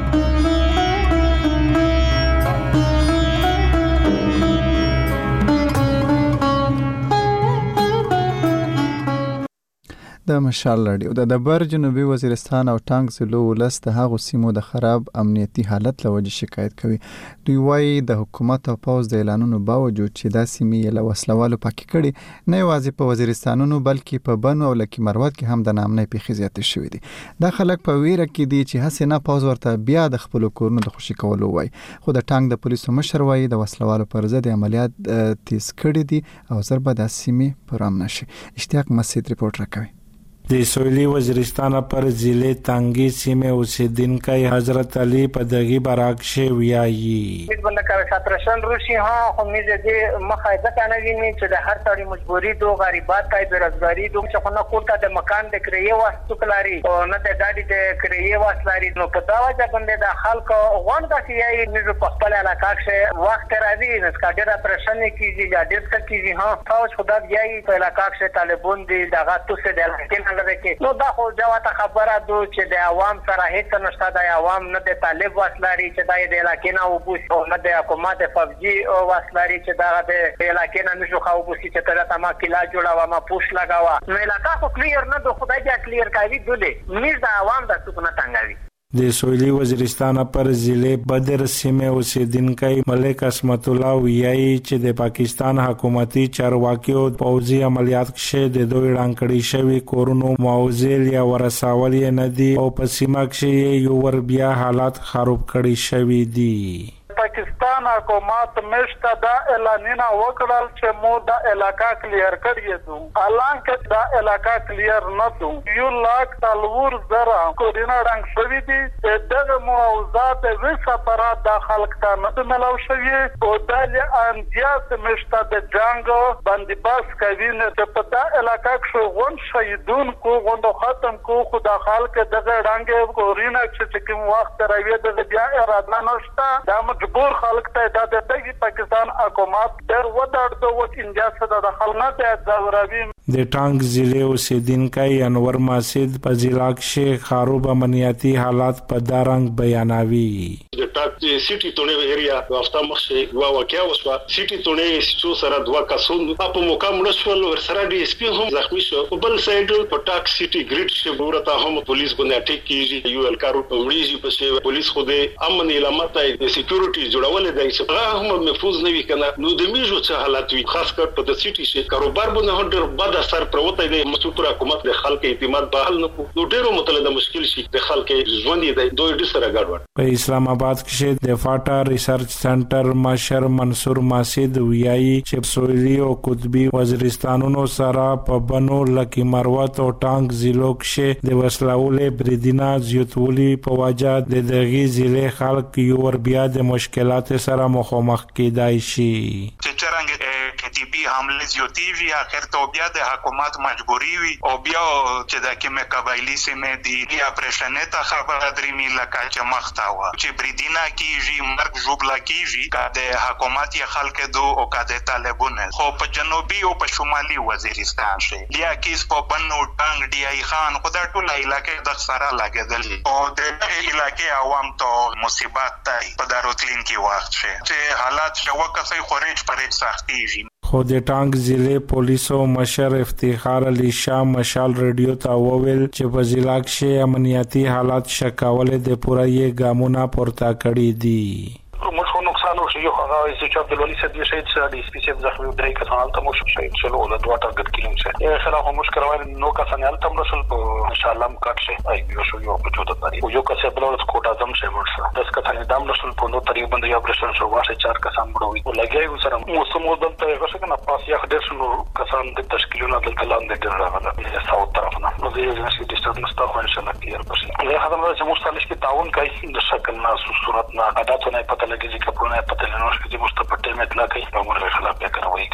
د مشال رادیو د دبر جنوبي وزیرستان او ټانګ ضلعو ولس د هغو سیمو د خراب امنیتي حالت لوجه شکایت کوي. دوی وایي د حکومت او پوز د اعلانونو باوجود چې دا سیمې له وسلوالو پاکې کړي، نه یوازې په وزیرستانونو بلکې په بنو او لکي مروت کې هم د نامنۍ پیښې زیاتې شوې دي. دا خلک په ویره کې دي چې هسې نه پوز ورته بیا د خپل کورونو د خوشي کولو وایي. خو د ټانګ د پولیسو مشر وایي د وسلوالو پر ضد عملیات تیز کړي دي او زر به د سیمې پر امن شي. اشتیاق مسعود ریپورت راکوي.
د سویلی وزیرستان پر ضلع تانگی سیمه اوسیدونکي حضرت علي په دغه براک شي ویایي
بنده کار ساترشن روشي ها خو میزه دې مخایزه کنه ویني چې د هر تړي مجبوری دو غریبات کای بیروزګاری دو چې خو نه کوټه د مکان د کریه واسطو کلاري او نه د ګاډي د کریه واسطلاري نو په دا وجه باندې د خلکو غون د سیاي میزه په خپل علاقه کې وخت راځي نس کاډر پرشن کیږي یا ډیر څه کیږي ها تاسو خدا بیاي په علاقه کې طالبون دي دغه توسه د علاقې نو دا خو جواته خبره دو چې د عوام سره هیڅ نشته، د عوام نه د طالب واسلاري چې د علاقې نه وبوس او نه د حکومت فوجي واسلاري چې دا د علاقې نه نشو خو وبوس چې تر ته ما کلا جوړاوه ما پوش لگاوه نو علاقه خو کلیر نه د خدای دې کلیر کوي دوله میز د عوام د سکونه تنګوي.
د سویلی وزیرستان پر ضلع بدر سیمه اوسیدونکي ملک اسمت الله ویایي چې د پاکستان حکومتي چارواکیو پوځي عملیات کې د دوی ړانګړي شوی کورونو موزل یا ورساول نه دي او په سیمه کې یو ور بیا حالات خراب کړي شوی دي.
پاکستان حکومت مشته دا اعلانونه وکړل چې مو دا علاقہ کلیر کړی دو حالانکه دا علاقہ کلیر نه دو یو لاک تلور زرا کورونه رنګ شوی دي دغه موضوعات وسه پر د خلک ته نه ملو شوی او د انجاز مشته د جنگ باندې بس کوي نه په دا علاقہ کې غون شهیدون کو غون ختم کو خدا خلک دغه رنګ کورونه چې کوم وخت راوي د بیا اراده نشته دا مجبور خلک ته د دغه پاکستان حکومت در ودر دوه انجاز د خلک ته ضروري.
د ټانګ ضلع اوسیدونکي انور ماسد په ضلع کې خراب امنیتي حالات په دارنګ بیانوي.
د ټاک سيټي تونه ایریا واسطه مخه وا واقعیا وسوا سيټي تونه چې سره دوا کسون په مقام رسول ور سره ډي اس پی هم زخمی شو په بل سایډ په ټاک سيټي ګریډ چې ورته هم پولیس باندې اټیک کیږي یو ال کارو وړيږي په پولیس خو د امن علامت د سکیورټي جوړول دی چې هغه هم محفوظ نه وي کنه نو د میجو څه حالات وي خاص کر په د سيټي شي کاروبار باندې هډر بد اثر پروته دی مسوپر حکومت د خلک اعتماد بحال نه کو نو ډیرو متلده مشکل شي د خلک ژوند دی دوی د سره ګډوډ.
په اسلام آباد کې د فاټا ریسرچ سنټر مشر منصور ماسد ویایي چې سویلی او قطبی وزیرستانونو سره په بنو لکی مروت او ټانګ ضلعو کې د وسلوالې بریدینا زیاتولي په وجه د دغه ضلع خلک یو ور بیا د مشکلات سره مخامخ کېدای شي.
چې څنګه کتیبي حمله زیاتی وي اخر ته بیا د حکومت مجبوری وي او بیا چې د کومه قبایلی سیمه دی یا پرشنته خبره درې میله کاچ مختا و چې بریدینا کیږي مرګ جوړلا کیږي کا د حکومت یې خلک دو او کا د طالبون خو په جنوبي او په شمالي وزیرستان شي لیا کیس په بنو ټنګ دی ای خان خدای ټول علاقې د سره لګیدل او د علاقې عوام ته مصیبت تای په داروتلین کې وخت شي چې حالات شو کسي خورج پرېج سختيږي.
خو د ټانګ ضلع پولیسو مشر افتخار علي شاه مشال رادیو ته وویل چې په ضلع کې امنیتي حالات شکاول د پوره یې ګامونه پورته کړی دي.
موږ خو نقصان وشي یو هغه چې چې عبدالولي صاحب یې شهید شو د سپیشل زخمي درې کسان ته مو شهید شول او د دوه ټارګټ کیلم شه یې خلاف مو شکروال نو کسان ال تم رسول په ان شاء الله مکټ شه ای یو شو یو په چوت باندې او یو کسه بل ورځ کوټه زم شه ورسره داس کسان دام رسول په نو تقریبا د یو پرشن شو واشه چار کسان مړوي او لګي سره موسم ودم ته هغه څنګه پاس یا خدای شنو کسان د تشکیلونه د کلام د ډیر راغله د ساوث طرف نه نو د یو ځای د ستاسو مستخو ان شاء الله کلیر بشي له هغه چې موږ سره کې تعاون کوي د شکل نه صورت نه عادت نه پته لګي چې کپونه پته نه شي چې مستقبل ټیم اطلاع کوي او موږ خلاف به کوي کوم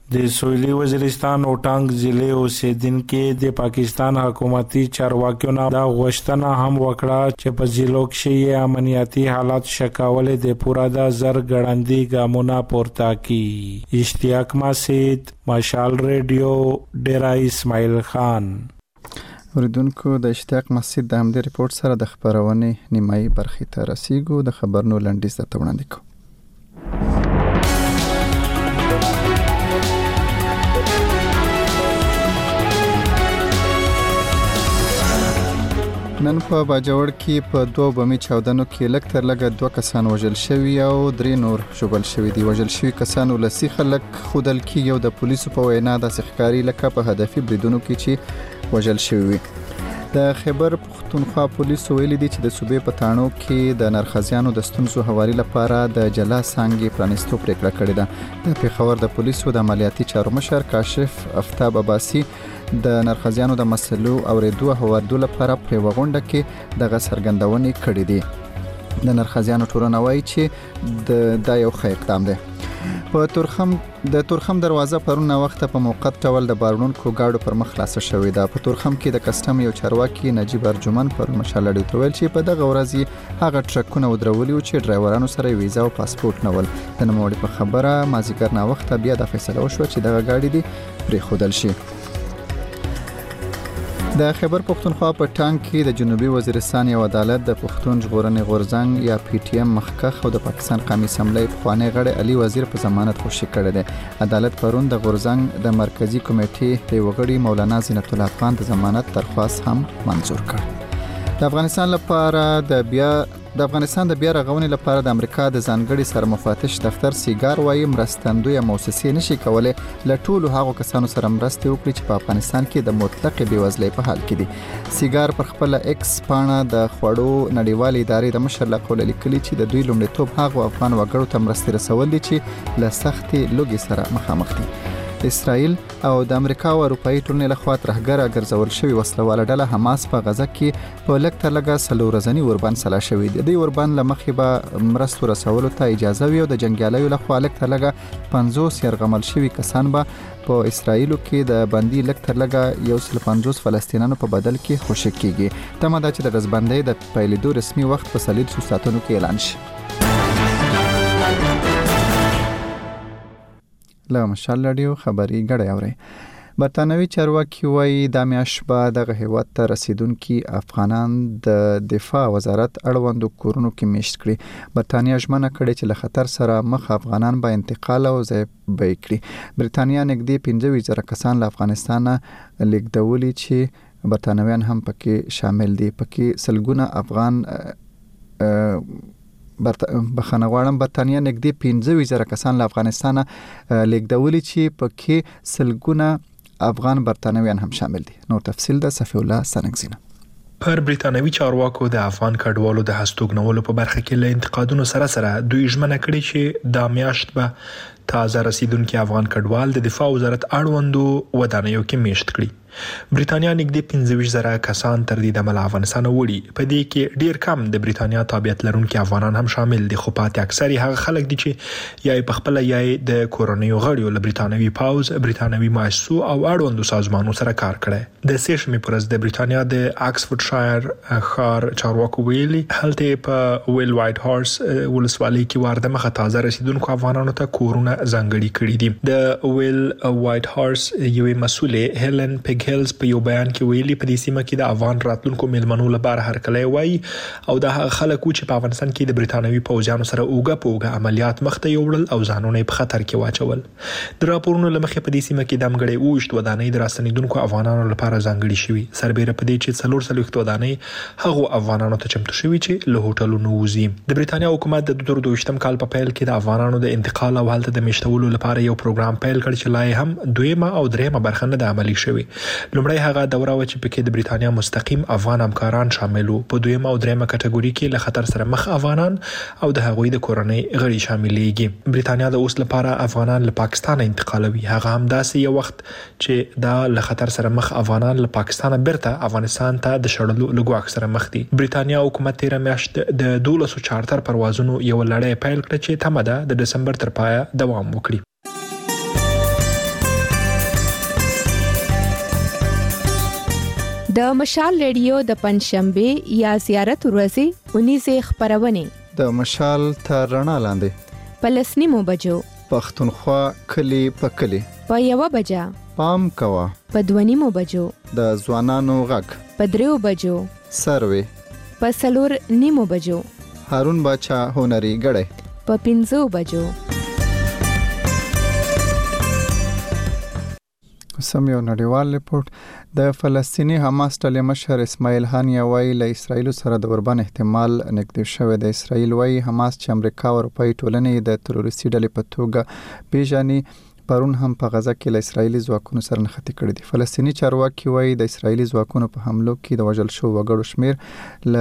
د سویلي وزیرستان او ټانګ ضلع اوسیدونکو د پاکستان حکومتي چارواکیو نه دا غوښتنه هم وکړه چې په ضلعو کې امنیتي حالات شکاول د پورا د زر ګړندی ګامونه پورته کی. اشتیاق مسجد، مشال ریډیو، ډیرا اسماعیل خان.
اوریدونکو د اشتیاق مسجد د همدې ریپورت سره د خبرونې نیمایي برخې ته رسیدو. د خبرونو لنډیز درته وړاندې کوم. نن په باجوړ کې په دوه بمي چاودنو کې لږ تر لږه دوه کسان وژل شوي او درې نور ژوبل شوي دي. وژل شوي کسانو لسی خلک خودل کېږي او د پولیسو په وینا داسې ښکاري لکه په هدفي بریدونو کې چې وژل شوي وي. د خیبر پښتونخوا پولیسو ویلي دي چې د صوبې په تاڼو کې د نرخزیانو د ستونزو هواري لپاره د جلا څانګې پرانیستو پریکړه کړې ده. د پېښور د پولیسو د عملیاتي چارو مشر کاشف افتاب عباسي د نرخزیانو د مسلو اوریدو او وردو لپاره په وغونډه کې دغه څرګندونې کړې دي. د نرخزیانو ټولنه وایي چې د دا یو ښه اقدام دی. په تورخم د تورخم دروازه پرون وخت په موقت ډول د بارونکو گاډو پر مخ خلاص شوې ده. په تورخم کې د کسټم یو چارواکي نجیب ارجمن پر مشالړی تویل چې په دغه ورځ هغه ټرکونه ودرولي او چې ډرایورانو سره ویزا او پاسپورت نه ول. د نوموړي په خبره مازیګر نه وخت بیا د فیصله وشو چې دغه گاډي دي پرې خودل شي. د خیبر پښتونخوا په ټانګ کې د جنوبي وزیرستان یو عدالت د پښتون ژغورنې غورځنګ یا پی ټی ایم مخکخ او د پاکستان قومي اسمبلی پخوانی غړی علي وزیر په ضمانت خوشي کړی دی. عدالت پرون د غورځنګ د مرکزی کمیټې د وګړي مولانا زینت الله خان د ضمانت درخواست هم منظور کړ. د افغانستان لپاره د بیا د افغانستان د بیا رغونې لپاره د امریکا د ځانګړي سرمفتش دفتر سیګار وايي مرستندوی موسسې نشي کولای له ټولو هغو کسانو سره مرسته وکړي چې په افغانستان کې د مطلق بیوزلۍ په حال کې دي. سیګار پر خپل ایکس پاڼه د خوړو نړیوال ادارې د مشر له قوله لیکلي چې د دوی لومړیتوب هغو افغان وګړو ته مرستې رسول دي چې له سختې لوږې سره مخامخ دي. اسرائیل او د امریکا او اروپאי ټولنې لخوا ترهګره ګرځول شوی وسلواله ډله حماس په غزه کې په لږ تر لږه څلور ورځني اوربند سلا شوی دی. د اوربند له مخې به مرستو رسولو ته اجازه وي او د جنګیالیو لخوا لږ تر لږه پنځوس یرغمل شوي کسان به په اسرائیلو کې د بندي لږ تر لږه یو سل پنځوس فلسطینیانو په بدل کې خوشي کیږي. تمه ده چې د رزبندۍ د پیلېدو رسمي وخت په څلور ساعتونو کې اعلان شي. له مشال رادیو خبري غړې اوري. برتانوي چارواکي وایي د میاشت بعد دغه هیواد ته رسیدونکي افغانان د دفاع وزارت اړوندو کورونو کې میشت کړي. برتانیا ژمنه کړې چې له خطر سره مخ افغانان به انتقال او ځای به کړي. برتانیا نږدې پنځه ویشت زره کسان له افغانستان لیږدولي چې برتانویان هم پکې شامل دي. پکې سلګونه افغان بخښنه غواړم برتانیا نږدې پنځه ویشت زره کسان له افغانستان لیږدولي چې پکې سلګونه افغان برتانویان هم شامل دي. نور تفصیل د صفی الله سنگزینه.
پر بریتانوي چارواکو د افغان کډوالو د هستوګنولو په برخه کې له انتقادونو سره سره دوی ژمنه کړې چې د میاشت به تازه رسیدونکي افغان کډوال د دفاع وزارت اړوندو ودانیو کې میشت کړي. بریتانیا نږدې پنځه ویشت زره کسان تر دې دمه له افغانستان وړي. په دې کې ډیر کم د بریتانیا تابعیت لرونکي افغانان هم شامل دي، خو پاتې اکثر هغه خلک دي چې یا په خپل یا د کورونیو غړیو له بریتانوي پاوز، بریتانوي مؤسسو او اړوندو سازمانونو سره کار کړي. د سیشمې پرز د بریتانیا د اکسفورډ شایر ښار چارواکو ویلي هلته په ویل وایټ هارس ولسوالۍ کې وارده مخه تازه رسیدونکو افغانانو ته کورونه ځانګړي کړي دي. د ویل وایټ هارس یوې مسولې هیلن پیګ هیلز په یو بیان کې ویلي په دې سیمه کې د افغان راتلونکو میلمنو لپاره هرکلی وایي او د هغه خلکو چې په افغانستان کې د بریتانوي پوځیانو سره اوګه پوګه عملیات مخته یوړل او ځانونه په خطر کې واچول. د راپورونو لمخې په دې سیمه کې د امګړې اوشت ودانۍ د راستنیدونکو افغانانو لپاره ځانګړي شوي. سربېره په دې چې څلور څلوېښت ودانۍ هغو افغانانو ته چمتو شوي چې له هوټلونو وځي. د بریتانیا حکومت د دوه زره دوه کال په پیل کې د افغانانو د انتقال او هلته د میشتولو لپاره یو پروګرام پیل کړ چې لا هم دویمه او دریمه برخه نه د عملي شوی. لومړی هغه دوره و چې پکې د بریتانیا مستقیم افغان همکاران شامل وو. په دویمه او دریمه کټګوري کې له خطر سره مخ افغانان او د هغوی د کورنۍ غړي شاملېږي. بریتانیا د اوس لپاره افغانان له پاکستان انتقالوي. هغه هم داسې یو وخت چې دا له خطر سره مخ افغانان له پاکستان بیرته افغانستان ته د شړلو لګواک سره مخ دي. بریتانیا حکومت تیر میاشت د دولسو چارتر پروازونو یو لړۍ پیل کړ چې تمه ده د دسمبر تر پایه دوام وکړي.
د مشال ریډیو د پنځشنبه یا زیارت ورځې اونیزه خبرونه
د مشال تر رڼا لاندې
په لسنیمو بجو
پښتونخوا کلی په کلی
په یو بجا
پام کوا
په دونیمو بجو
د ځوانانو غږ
په دریو بجو
سروي
په سلور نیمو بجو
هارون باچا هنري غړې
په پنځو بجو.
سم یو نړیوال ریپورت د فلسطینی حماس ډلې مشر اسماعیل هانیه وایي له اسرایل سره د اوربان احتمال نږدې شوی د اسرایل وایي حماس چې امریکا او اروپאי ټولنې د تروریستي ډلې په توګه پیژني پرون هم په غزا کې له اسرایلی ځواکونو سره نښتې کړې دي. فلسطینی چارواکي وایي د اسرایلی ځواکونو په حملو کې د وژل شوو وګړو شمیر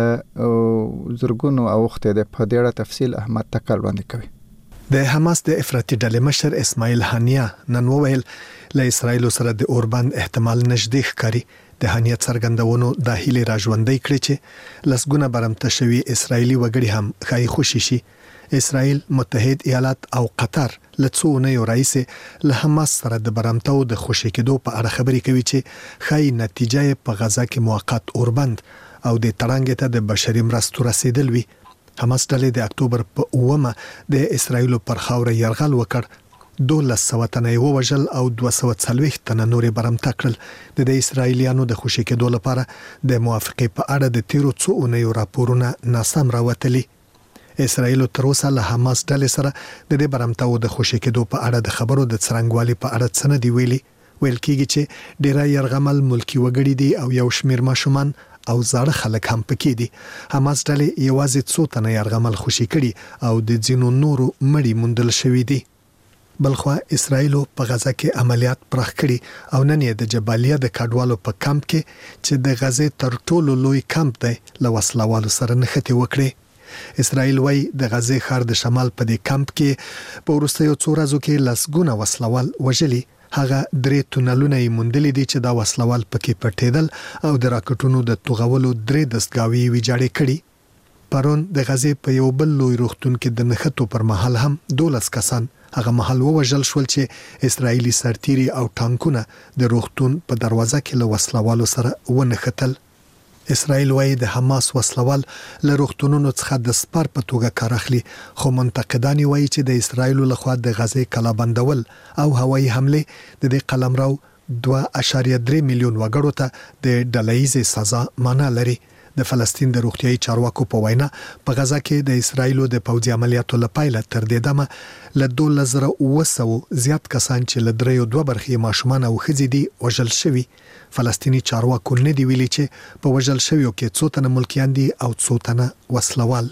له زرګونو اوښتی دی. په دې اړه تفصیل احمد تکل وړاندې کوي.
د حماس د افراطي ډلې مشر اسماعیل هانیه نن وویل له اسرایل سره د اوربان احتمال نږدې ښکاري. د هانیه څرګندونو د هیلې راژوندۍ کړې چې لسګونه برمته شوي اسرایلی وګړي هم ښایي خوشي شي. اسرائیل، متحد ایالات او قطر له څو اونیو راهیسې له حماس سره د برمتو د خوشي کېدو په اړه خبرې کوي چې ښایي نتیجه یې په غزا کې موقت اوربند او د تړانګې ته د بشري مرستو رسیدل وي. حماس ډلې د اکتوبر په اومه د اسرائیل پر خاوره یرغل وکړ. دولس سوه تنه یې ووژل او دوه سوه څلوېښت تنه نورې برمته کړل. د دې اسرائیلیانو د خوشي کېدو لپاره د موافقې په اړه د تیرو څو اونیو راپورونه ناسم راوتلي. اسرائیل تر اوسه له حماس ډلې سره د دې برمتو د خوشي کېدو په اړه د خبرو د څرنګوالي په اړه څه نه دی ویلي. ویل کېږي چې ډیری یرغمل ملکی وګړي دي او یو شمیر ماشومان او زاړه خلک هم پکې دي. حماس ډلې یوازې څو تنه یرغمل خوشي کړي او د ځینو نورو مړي موندل شوي دي. بلخوا اسرائیل په غزا کې عملیات پراخ کړي او نن یې د جبالیه د کډوالو په کمپ کې چې د غزې تر ټولو لوی کمپ دی له وسلوالو سره نښتې وکړي. اسرائیل وايي د غزې ښار د شمال په دې کمپ کې په وروستیو څو ورځو کې لسګونه وسلوال وژلي. هغه درې تونلونه یې موندلي دي چې دا وسلوال پکې پټېدل او د راکټونو د توغولو درې دستګاوې ویجاړې کړي. پرون د غزې په یو بل لوی روغتون کې د نښتو پر مهال هم دولس کسان هغه مهال ووژل شول چې اسرائیلي سرتیري او ټانکونه د روغتون په دروازه کې له وسلوالو سره ونښتل. اسرائیل وايي د حماس وسلوال له روغتونونو څخه د سپر په توګه کار اخلي، خو منتقدان وايي چې د اسرائیل لخوا د غزې کلابندول او هوایي حمله د دې قلمرو دوه اعشاریه درې میلیون وګړو ته د ډلهیزې سزا معنا لري. د فلسطین د روغتیايي چارواکو په وینا په غزا کې د اسرائیل د پوځي عملیاتو لپاره تر دې دمه له دولس زره اوه سوه زیات کسان چې له دریو دوه برخې ماشومان او ښځې دي وژل شوي. فلسطینی چارواکو نه دی ویلي چې په وژل شویو کې څو تنه ملکیان دي او څو تنه وسلوال.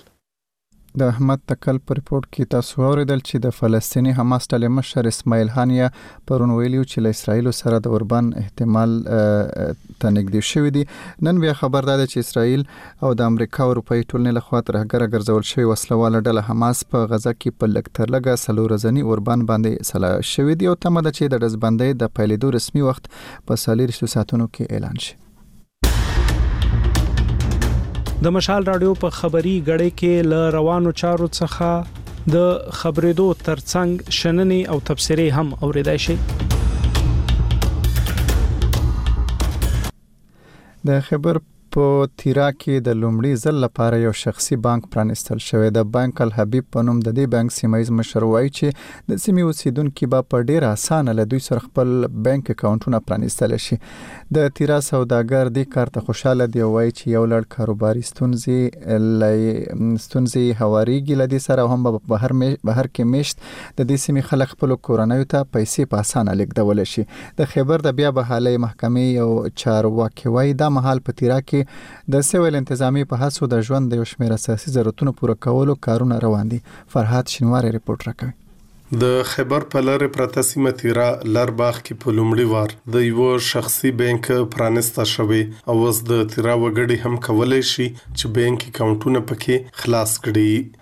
د احمد تکل پر رپورت کې تاسو اوریدل چې د فلسطینی حماس ډلې مشر اسماعیل هانیه پرون ویلي چې له اسرایل سره د اوربان احتمال ته نږدې شوی دی. نن بیا خبر ده چې اسرایل او د امریکا او اروپאי ټولنې لخوا ترهګر ګرځول شوی وسلواله ډله حماس په غزا کې په لږ تر لږه څلور ورځنی اوربان باندې سلا شوی دی او تمه ده چې د ډزبندۍ د پیلېدو رسمي وخت په څلور ساعتونو کې اعلان شي.
د مشال رادیو په خبري غړې کې ل روانو چارو څخه د خبرېدو ترڅنګ شننې او تبصرې هم اوریدای شي.
د خبر په تیرا کې د لومړي ځل لپاره یو شخصي بانک پرانستل شوی. د بانک الحبیب په نوم د دې بانک سیمایز مشر وایي چې د سیمې اوسیدونکو به په ډیر اسانه له دوی سره خپل بانک اکاونټونه پرانستل شي. د تیرا سوداګر د کارت خوشاله دی وایي چې یو لړ کاروباري ستونزې لې ستونزې هواريږي لدی سره هم په بهر بهر کې میشت د دې سیمې خلک خپل کورنۍ ته پیسې په اسانه لیږدول شي. د خبر د بیا بحالي محکمې یو چارواکي وایي د محل په تیرا کې د سیویل انتظامی په هڅو د ژوند د یو شمېر اساسي ضرورتونو پوره کولو کارونه روان دي. فرحات شینواری رپورټ راکوي.
د خبر په لارې پرته سیمه تیرا لرباغ کې په لومړي وار د یو شخصي بانک پرانسته شوی او اوس د تیرا وګړي هم کولای شي چې بانک اکاونټونه پکې خلاص کړي.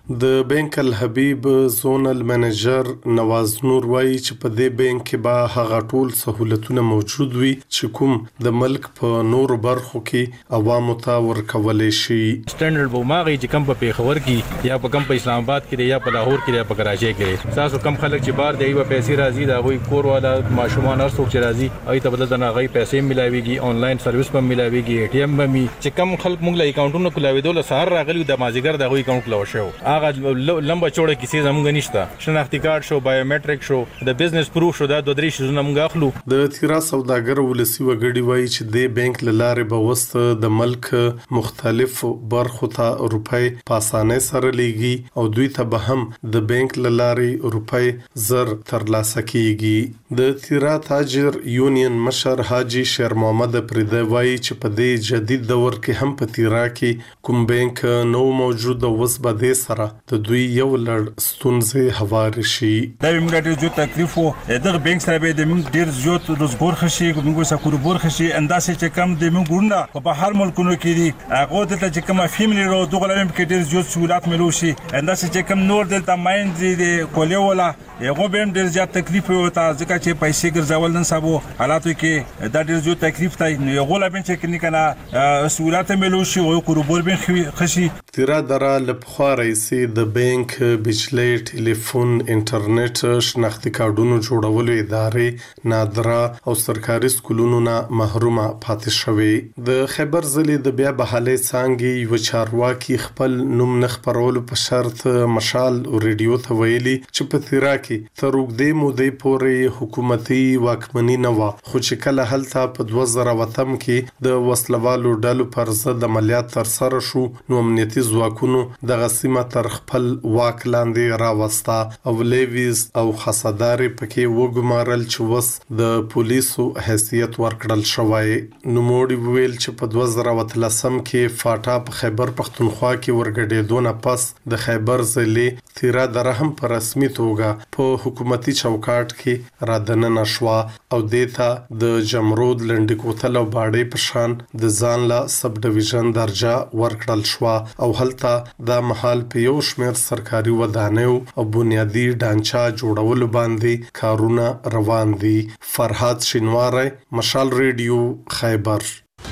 د بانک الحبیب زونل منیجر نواز نور وایي چې په دې بانک کې به هغه ټول سہولتونه موجود وي چې کوم د ملک په نورو برخو کې عوامو ته ورکولای شي.
سټانډرډ به ماغي چې کم په پیښور کې یا په کم په اسلام آباد کې یا په لاهور کې یا په کراچۍ کې تاسو کم خلک چې بار دی په پیسې راځي دا وي کور والا ماشومان هر څوک چې راځي اي ته بدل نه غي پیسې ملاويږي آنلاین سرویس په ملاويږي اي ټي ام به می چې کم خلک موږ له اکاونټونو کولاوي دوله سهار راغلي د مازیګر د غوي اکاونټ لو شو هغه لمبا چوړه کیسې زموږ نشته شناختی کارت شو بایومټریک شو د بزنس پروف شو دا د درې شزونه موږ اخلو.
د تیرا سوداګر ولسی وګړي وایي چې د بانک لاره به وست د ملک مختلف برخو ته روپۍ په اسانه سره لیږي او دوی ته به هم د بانک لاره روپۍ زر ترلاسه کیږي. د تیرا تاجر یونین مشر حاجی شیر محمد پردی وایي چې په دې جدید دور کې هم په تیرا کې کوم بانک نو موجود او وس به د سره د دوی یو لړ ستونزې هوار شي.
دا موږ ډېر جو تکلیف وو دغه بانک سره به د موږ ډېر زیات روزګار خشي موږ سره کوربور خشي انداسه چې کم د موږ ګورنه په هر ملکونو کې دي هغه د چې کومه فیملی رو دغه لرم کې ډېر زیات سہولت ملو شي انداسه چې کم نور دلته مایند دي کولی ولا یو به ډېر زیات تکلیف وتا ځکه چې پیسې ګرځول نن سبا حالاتو کې دا ډېر زیات تکلیف دی یو غولا بن چې کني کنه سہولت ملو شي او کوربور بن خشي.
تیرا درا لپخوا رئیسي د بانک بجلی ټلیفون انټرنیټ شناختی کارډونو جوړولو ادارې نادرا او سرکاري سکولونو نه محرومه پاتې شوې. د خیبر ضلع د بیا بحالي څانګې یو چارواکي خپل نوم نه خپرولو په شرط مشال او ریډیو ته ویلي چې په تیرا کې تر وګړي مودې پورې حکومتي واکمني نه و خو چې کله هلته په دوه زره وتم کې د وسلوالو ډلو پر ضد عملیات تر سره شو نو امنیتي ځواکونو د غسیمه تر خپل واک لاندې راوستا او لیویز او خصداري پکې وګمارل چې وس د پولیسو حیثیت ورکړل شوی. نو موړي ویل چې په دوه زره وتلسم کې فاټا په خیبر پختونخوا کې ورګډېدونه پس د خیبر ضلع تیرا درهم په رسمي توګه په حکومتي چوکاټ کې رادننه شو او دیتا د جمرود لنډی کوتل او باډې په شان د ځان لا سب ډیویژن درجه ورکړل شو او هلته د محل په یو شمېر سرکاري ودانیو او بنیادی ډانچا جوړولو باندې کارونه روان دي. فرحات شینواری مشال ریډیو خیبر.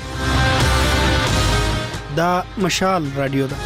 دا مشال رادیو ده.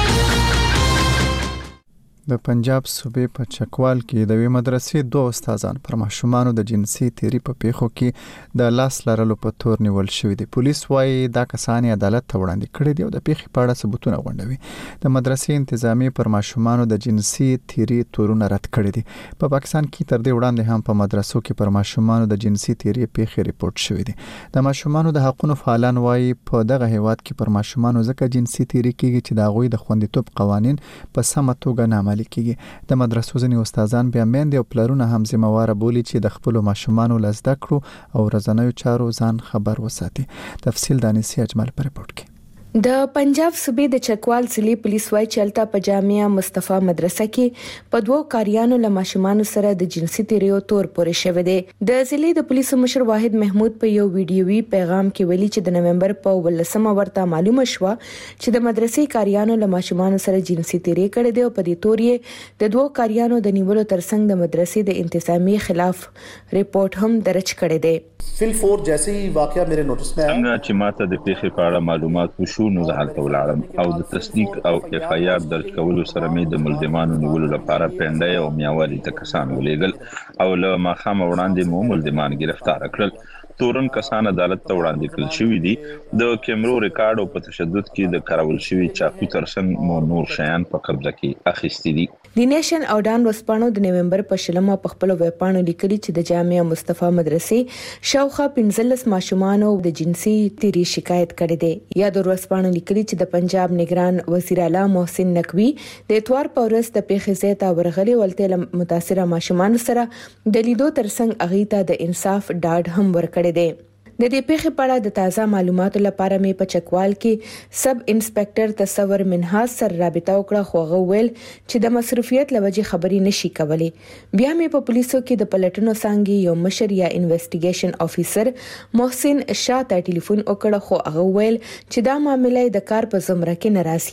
د پنجاب صوبې په چکوال کې د وی مدرسې دوه استادان پر ماشومانو د جنسي تیری په پیښو کې د لاس لرلو په تور نیول شوی دي. پولیس وايي دا کسان عدالت ته وړاندې کړي دي او د پیښې په اړه ثبوتونه غونډوي. د مدرسې انتظامی پر ماشومانو د جنسي تیری تورونه رد کړي دي. په پاکستان کې تر دې وړاندې هم په مدرسو کې پر ماشومانو د جنسي تیری پیښې ریپورت شوې دي. د ماشومانو د حقوقو فعالان وايي په دغه هیواد کې پر ماشومانو ځکه جنسي تیری کیږي چې د غوي د خوندیتوب قوانين په سمه توګه نه عملي کیږي. د مدرسو ځینې استادان بیا میندې او پلرونه هم ذمہوار بولي چې د خپل ماشومانو لزده کړو او رضانیو چارو ځان خبر وساتي. تفصیل دانسي اجمل پر رپورت کې.
د پنجاب صوبې د چکوال ضلع پولیس وايي چې الته په جامعه مصطفی مدرسه کې په دوو کاریانو له ماشومانو سره د جنسي تیریو تور پورې شوی دی. د ضلع د پولیسو مشر واحد محمود په یو ویډیوي پیغام کې ویلي چې د نومبر په ولسمه ورته معلومه شوه چې د مدرسې کاریانو له ماشومانو سره جنسي تیری کړي دي او په دې تور یې د دوو کاریانو د نیولو ترڅنګ د مدرسې د انتظامی خلاف ریپورت هم درج کړی دی.
فل فور جیسے ہی واقعہ میرے نوٹس میں آیا
څنګه چې ماته د پیښې په اړه معلومات وشو نو زه هلته ولاړم او د تصدیق او اف آی آر درج کولو سره مې د ملزمانو نیولو لپاره پنده او میاوالي ته کسان ولېږل او له ماخامه وړاندې مو ملزمان گرفتار کړل. تورن کسان عدالت ته وړاندې کړل شوی دي. د کیمرو ریکارډ او په تشدد کې د کارول شوی چاقو ترڅنګ مو نور شیان په قبضه کې اخیستي دي.
د نیشن او ډان وسپانو د نومبر په شلمه په خپل ویبپاڼو لیکلي چې د جامعه مصطفی مدرسې شاوخوا پنځلس ماشومانو د جنسي تیری شکایت کړې ده. یا د وسپانو لیکلي چې د پنجاب نگران وزیر اعلی محسن نقوی د اتوار په ورځ د پیښې ځای ته ورغلي ولته متاثره ماشومان سره د لیدو ترڅنګ اغیته د انصاف ډاډ هم ورکړی دی. د دې پیښې په اړه د تازه معلوماتو لپاره مې په چکوال کې سب انسپکټر تصور منهاز سره رابطه وکړه خو هغه ویل چې د مصرفیت لوجې خبرې نشي کولای. بیا مې په پولیسو کې د پلټنو څنګه یو مشر یا انویسټیګیشن افیسر محسن شاه ته ټلیفون وکړ خو هغه ویل چې دا معاملې د کار په زمره کې ناراضي.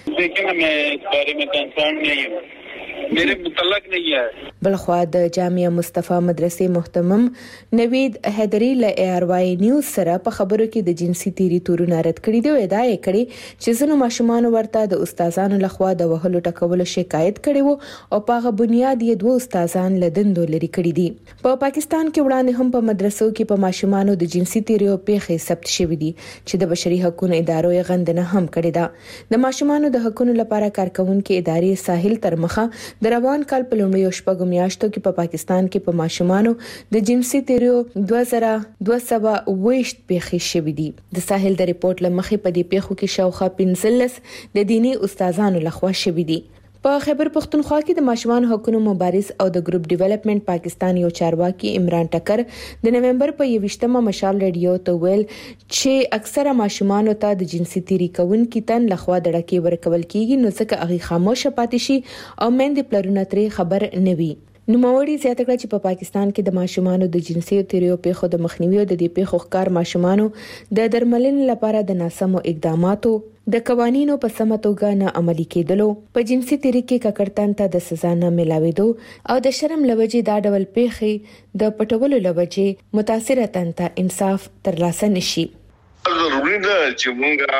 लेकिन मैं इस बारे में कंसर्न नहीं हूँ, मेरे मुतल्लक नहीं है.
بلخوا د جامعه مصطفی مدرسې محتمم نوید حیدری له ای آر واي نیوز سره په خبرو کې د جنسي تیری تورونه رد کړي دی او ادعا یې کړې چې زنو ماشومان ورته د استادانو لخوا د وهلو ټکولو شکایت کړي وو او په هغه بنیاد یې دوه استادان له دندو لري کړي دي. په پاکستان کې وړاندې هم په مدرسو کې په ماشومانو د جنسي تیری او پیښې ثبت شوې دي چې د بشري حقوقو ادارو یې غندنه هم کړې ده. د ماشومانو د حقوقو لپاره کارکونکو ادارې ساحل تر مخه د روان کال په لومړیو شپږو میاشتو کې په پاکستان کې په ماشومانو د جنسي تیریو دوه زره دوه سوه ویشت پیښې شوې دي. د ساحل د ریپورت لمخې په دې پیښو کې شاوخوا پنځلس د دینی استادانو لخوا شوې دي. په خیبر پختونخوا کې د ماشومان حقوقو مبارز او د ګروپ ډیولپمنٹ پاکستان یو چارواکي عمران ټکر د نومبر په یوشتمه مشال رادیو ته ویل چې اکثره ماشومان ته د جنسي تیری کوونکو تن لخوا دړکې ورکول کیږي نو ځکه هغه خاموش پاتې شي او مېندې پلرونه ترې خبر نه وي. نوموړي زیاته کړه چې په پاکستان کې د ماشومانو د جنسي تیریو پیښو د مخنیوي او د دې پیښو ښکار ماشومانو د درملنې لپاره د ناسمو اقداماتو د قوانینو په سمه توګه نه عملي کېدلو، په جنسي تیری کې ککړتن ته د سزا نه ملاوېدو او د شرم لوجې دا ډول پیښې د پټولو لوجې متاثره تن ته انصاف ترلاسه نشي.
ضروري ده چې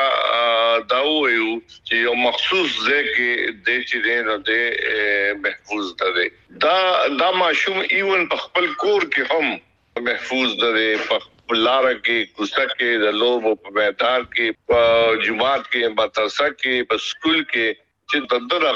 موږ دا وایو چې یو مخصوص ځای کې د چې دینه د محفوظ ده. دا دا ماشوم ایون په خپل کور کې هم محفوظ ده، په لار کې کوڅه کې د لوب په میدان کې په جماعت کې مدرسه کې په سکول کې چې د دغه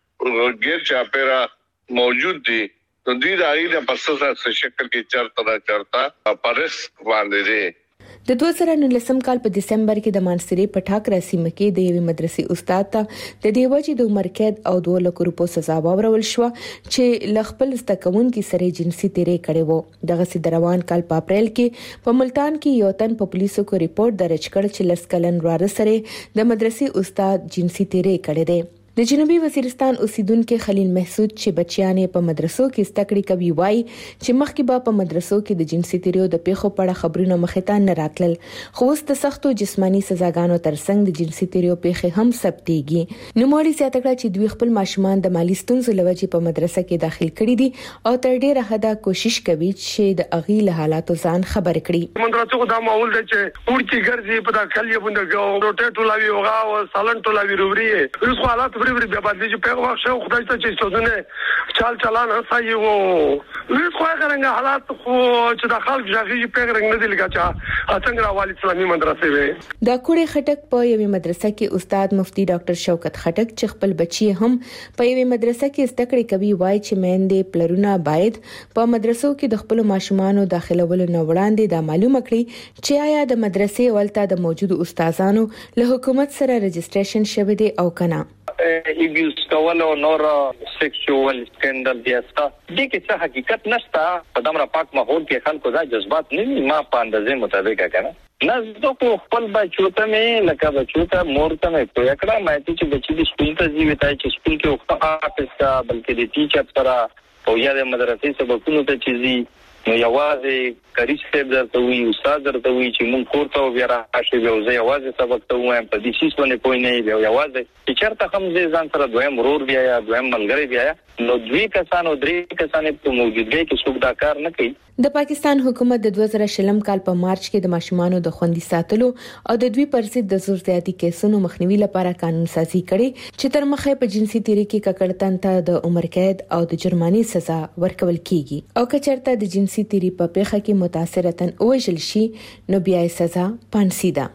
غټ غیر چاپیرا موجود دي نو دوی د اړینه په اساس شکل کې چرته نه چرته پرس باندې دي.
د دوه زره نولسم کال په دسمبر کې د مانسری په ټاکره سیمه کې د یوې مدرسې استاد ته د دیوجې د عمر قید او دوه لک روپو سزا واورول شو چې لخپل استکونکو سره جنسي تیری کړي وو. دغه سي روان کال په اپریل کې په ملتان کې یو تن په پولیسو کو ریپورت درج کړ چې لسکلن واره سره د مدرسې استاد جنسي تیری کړي دي. د جنوبي وزیرستان اوسیدونکو خلیل محسود چې بچیانې په مدرسو کې استکړې کوي وای چې مخکې به په مدرسو کې د جنسي تیریو د پیښو په اړه خبرونه مخې ته نه راتلل، خو اوس د سختو جسماني سزاګانو ترڅنګ د جنسي تیریو پیښې هم ثبتېږي. نوموړي زیاته کړه چې دوی خپل ماشومان د مالی ستونزو لوجې په مدرسه کې داخل کړي دي او تر ډیره حده کوشش کوي چې د اغي له حالاتو ځان خبر کړي.
مدرسو دا معمول دی چې ورکی ګرځي په داخلي باندې روټیټ ولاوي اوغا او سالن ټولاوي روبري اوس حالات بری بری بیا باندې چې په وخت شو خدای ته چې ستونه چال چلان هسایي وو ویس خو هغه حالات خو چې د خلک ځاګي په رنګ نه دي لګاچا څنګه راوالي اسلامي مدرسې وي.
د کوړې خټک په یوې مدرسه کې استاد مفتی ډاکټر شوکت خټک چې خپل بچي هم په یوې مدرسه کې استکړې کوي وای چې مېندې پلرونه باید په مدرسو کې د خپل ماشومانو داخلولو نه وړاندې دا معلومه کړي چې آیا د مدرسې ولته د موجودو استادانو له حکومت سره رجسټریشن شوی دی او کنه.
ایبیوز کول او نور سیکشوال سکندل دیاستا دې کې څه حقیقت نشته. په دمر پاک ماحول کې خلکو دا جذبات نه ما په اندازې مطابق کنه نه زه په خپل بچو ته مې لکه بچو ته مور ته مې کوی کړه مې چې بچی د سکول ته ځي وتاي چې سکول کې وخت آفس کا بلکې د ټیچر سره او یا د مدرسې سبقونو ته چیزي نو یوازې کاری څه درته وي استاد درته وي چې مونږ کور ته بیا راشي بیا زه یوازې سبق ته وایم په دې شي باندې کوی نه بیا یوازې چې چرته هم ځان سره دویم مرور بیا یا دویم ملګری بیا نو دوی کسانو درې کسانې په موجودګۍ کې څوک دا کار نه کوي.
د پاکستان حکومت د دوه زره شلم کال په مارچ کې د ماشومانو د خوندي ساتلو او د دوی پر ضد د زور زیاتی کیسونو مخنیوي لپاره قانون سازي کړي چې تر مخه په جنسي تیری کې ککړتن ته د عمر قید او د جرماني سزا ورکول کیږي او که چېرته د جنسي تیری په پیښه کې متاثرتن اوجل شي نو بیا یې سزا پانسي ده.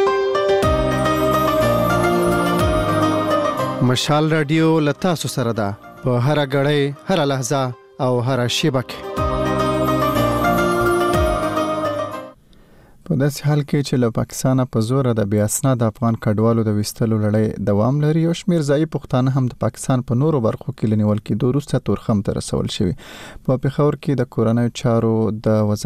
مشال رادیو لتا سره ده په هر غړې هر لحظه او هر شیبه کې. په داسې حال کې چې له پاکستانه په زور د بیا اسناد افغان کډوالو د وستلو لړۍ دوام لري او شمیر ځای پښتانه هم د پاکستان په نورو برخو کې لنیول کې دوه وروسته تورخم ته رسول شوی. په پیښور کې د کورنۍ چارو د وزارت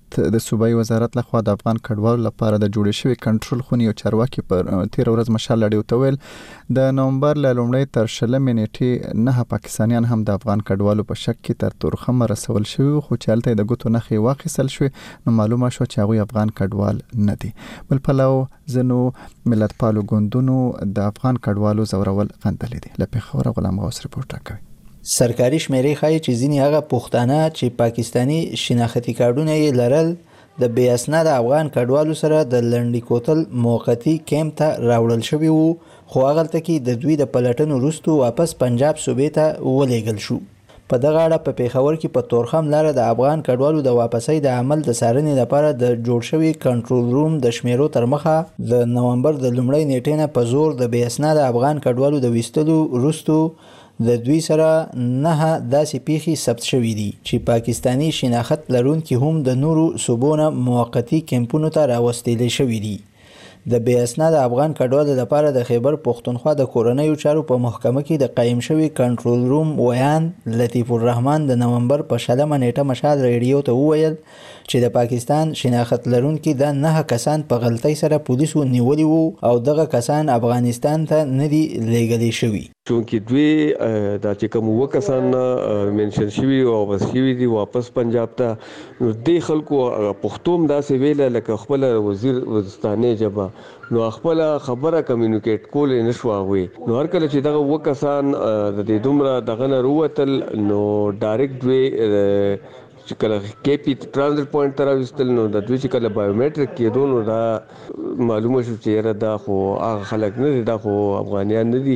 وزارت د صوبایي وزارت لخوا د افغان کډوالو لپاره د جوړ شوی کنټرول خونی او چارواکي پر تیر ورځ مشال لړیو تویل د نومبر ل لومړی تر شلمې نیټې نه پاکستانیان هم د افغان کډوالو په شک کې تر تورخم رسول شوی خو چالت د ګوتو نخي واخیسل شوی نو معلومه شو چې هغه افغان کډوال نه دي. بل پلو زنو ملتپالو ګوندونو د افغان کډوالو زورول غندل دي. لپاره خبره غلام غوث رپورټ کوي.
سرکاري شمیرې ښایي چې ځینې هغه پښتانه چې پاکستانی شناختي کارډونه یې لرل د بې اسناده افغان کډوالو سره د لنډي کوتل موقتی کیمپ ته راوړل شوي وو خو هغلته کې د دوی د پلټنو وروسته واپس پنجاب صوبې ته ولېږل شو. په دغه اړه په پیښور کې په تورخم لاره د افغان کډوالو د واپسۍ د عمل د څارنې لپاره د جوړ شوي کنټرول روم د شمیرو تر مخه د نومبر د لومړۍ نیټې نه په زور د بې اسناده افغان کډوالو د ویستلو وروسته د دوی سره نه داسې پیښې ثبت شوې دي چې پاکستانی شناخت لرونکي هم د نورو صوبونو موقتی کمپونو ته راوستل شوي دي. د بې اسناده افغان کډوالو لپاره د خیبر پښتونخوا د کورنیو چارو په محکمه کې د قایم شوی کنټرول روم ویان لطیف الرحمن د نومبر په شلمه نیټه مشال ریډیو ته وویل چې د پاکستان شناخت لرونکي د نه کسان په غلطۍ سره پولیسو نیولي وو او دغه کسان افغانستان ته نه دي لېږلي شوي.
چونکه دوی دا چې کوم وکسان منشن شوی او واپس شوی دي واپس پنجاب ته نو د خلکو پښتوم داسې ویل لکه خپل وزیر وزستانه جبا نو خپل خبره کمیونیکیټ کول نه شو وي نو هر کله چې دغه وکسان د دې دومره دغه نه وروتل نو ډایرکټ وی چې کله کې پی ترانزیت پوینټ تر راوستل نو د دوی چې کله بایومټریک کېدو نو دا معلومه شو چې را دا خو هغه خلک نه دي دا خو افغانیان نه دي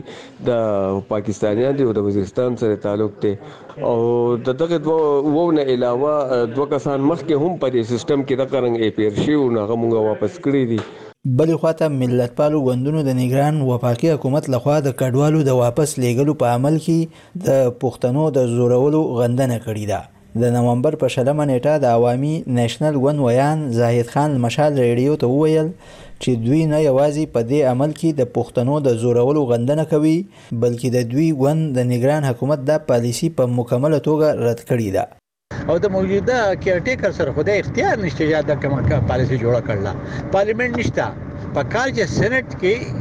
د پاکستانیان دي او د وزیرستان سره تعلق دی او دغه دوه نه علاوه دوه کسان مخکې هم په دې سیستم کې د قرنګ ای پی ار شي او هغه مونږه واپس کړی دي.
بلې خواته ملتپالو ګوندونو د نگران وفاقي حکومت لخوا د کډوالو د واپس لیږلو په عمل کې د پښتنو د زورولو غندنه کړې ده. د نومبر په شلمه نیټه د عوامي نېشنل ګوند ویان زاهد خان مشال ریډیو ته وویل چې دوی نه یوازې په دې عمل کې د پښتنو د زورولو غندنه کوي بلکې د دوی ګوند د نگران حکومت د پالیسی په مکمله توګه رد کړې ده
او د موجوده کیرټیکر سره خو د اختیار نشته چې دا کومه پالیسی جوړه کړله پارلیمنت نشته په کار چې سېنات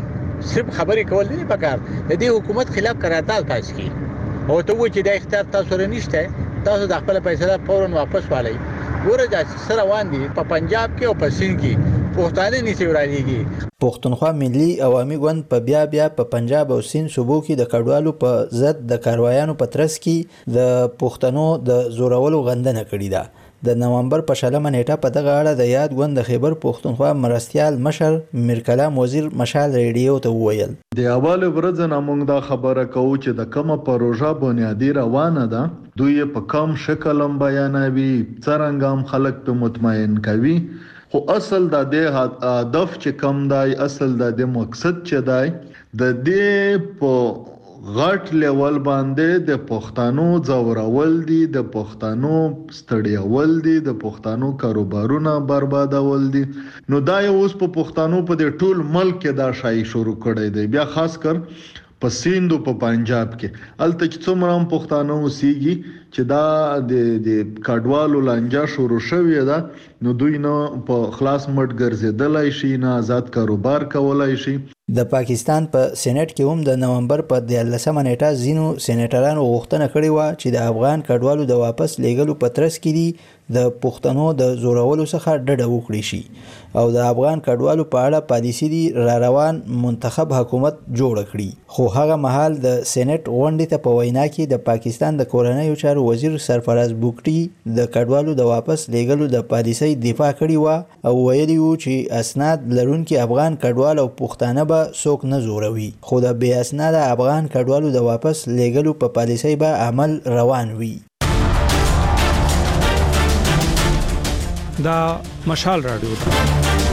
کې صرف خبرې کول نه پکار د دې حکومت خلاف قرارداد پاس کی او ته و چې د اختیار تاسو سره نشته تاسو د خپل پیسې فورا واپس والئ ورته سره وان دي په پنجاب کې او په سند کې پښتانه نشي ورالېږي.
پښتونخوا ملي عوامي ګوند په بیا بیا په پنجاب او سند صوبو کې د کډوالو په ضد د کاروایانو په ترڅ کې د پښتنو د زورولو غندنه کړې ده. د نومبر په شلمه نیټه په دغه اړه د یاد ګوند د خیبر پښتونخوا مرستیال مشر میرکلام وزیر مشال ریډیو ته وویل
د اول ورځ نه موږ دا خبره کوو چې د کومه پروژه بنیادی روانه ده دوی په کم شکل هم بیانوي څرنګه هم خلک په مطمئن کوي خو اصل د دې هدف چې کم دی اصل د دې مقصد چې دی د دې په غټ لیول باندې د پښتنو زورول دي د پښتنو ستړیول دي د پښتنو کاروبارونه بربادول دي نو دا اوس په پښتنو په د ټول ملک کې دا شای شروع کړی دی بیا خاص کر په سیند او په پنجاب کې الته چې څومره هم پښتانه اوسېږي چې دا د د کډوالو لانجه شروع شوې ده نو دوی نه په خلاص مټ ګرځېدلای شي نه آزاد کاروبار کولای شي.
د پاکستان په پا سېنات کې هم د نومبر په دیارلسمه نیټه ځینو سېنیټرانو غوښتنه کړې وه چې د افغان کډوالو د واپس لیږلو په ترڅ کې دي د پښتنو د زورولو څخه ډډه وکړي شي او د افغان کډوالو په اړه پالیسي دي را روان منتخب حکومت جوړ کړي خو هغه مهال د سېنات غونډې ته په وینا کې د پاکستان د کورنیو چارو وزیر سرفراز بوکټي د کډوالو د واپس لیږلو د پالیسي دفاع کړې وه او ویلي وو چې اسناد لرونکي افغان کډوال او پښتانه به څوک نه زوروي خو د بې اسناده افغان کډوالو د واپس لیږلو په پالیسۍ به عمل روان وي.
دا مشال رادیو ده.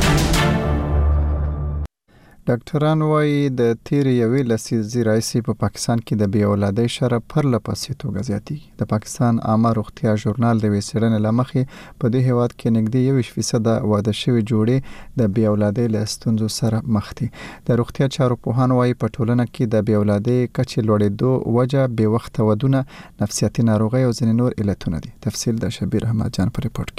ډاکټران وايي د تیر یوې لسیزې راهیسې په پاکستان کې د بې اولادۍ شرح پرله پسې توګه زیاتېږي. د پاکستان عامه روغتیا ژورنال د یوې څېړنې له مخې په دې هېواد کې نږدې یوویشت فیصده واده شوې جوړې د بې اولادۍ له ستونزو سره مخ دي. د روغتیا چارو پوهان وايي په ټولنه کې د بې اولادۍ کچې لوړېدو وجه بې وخته ودونه، نفسیاتي ناروغۍ او ځینې نور علتونه دي. تفصیل د شبیر احمد جان په ریپورت کې.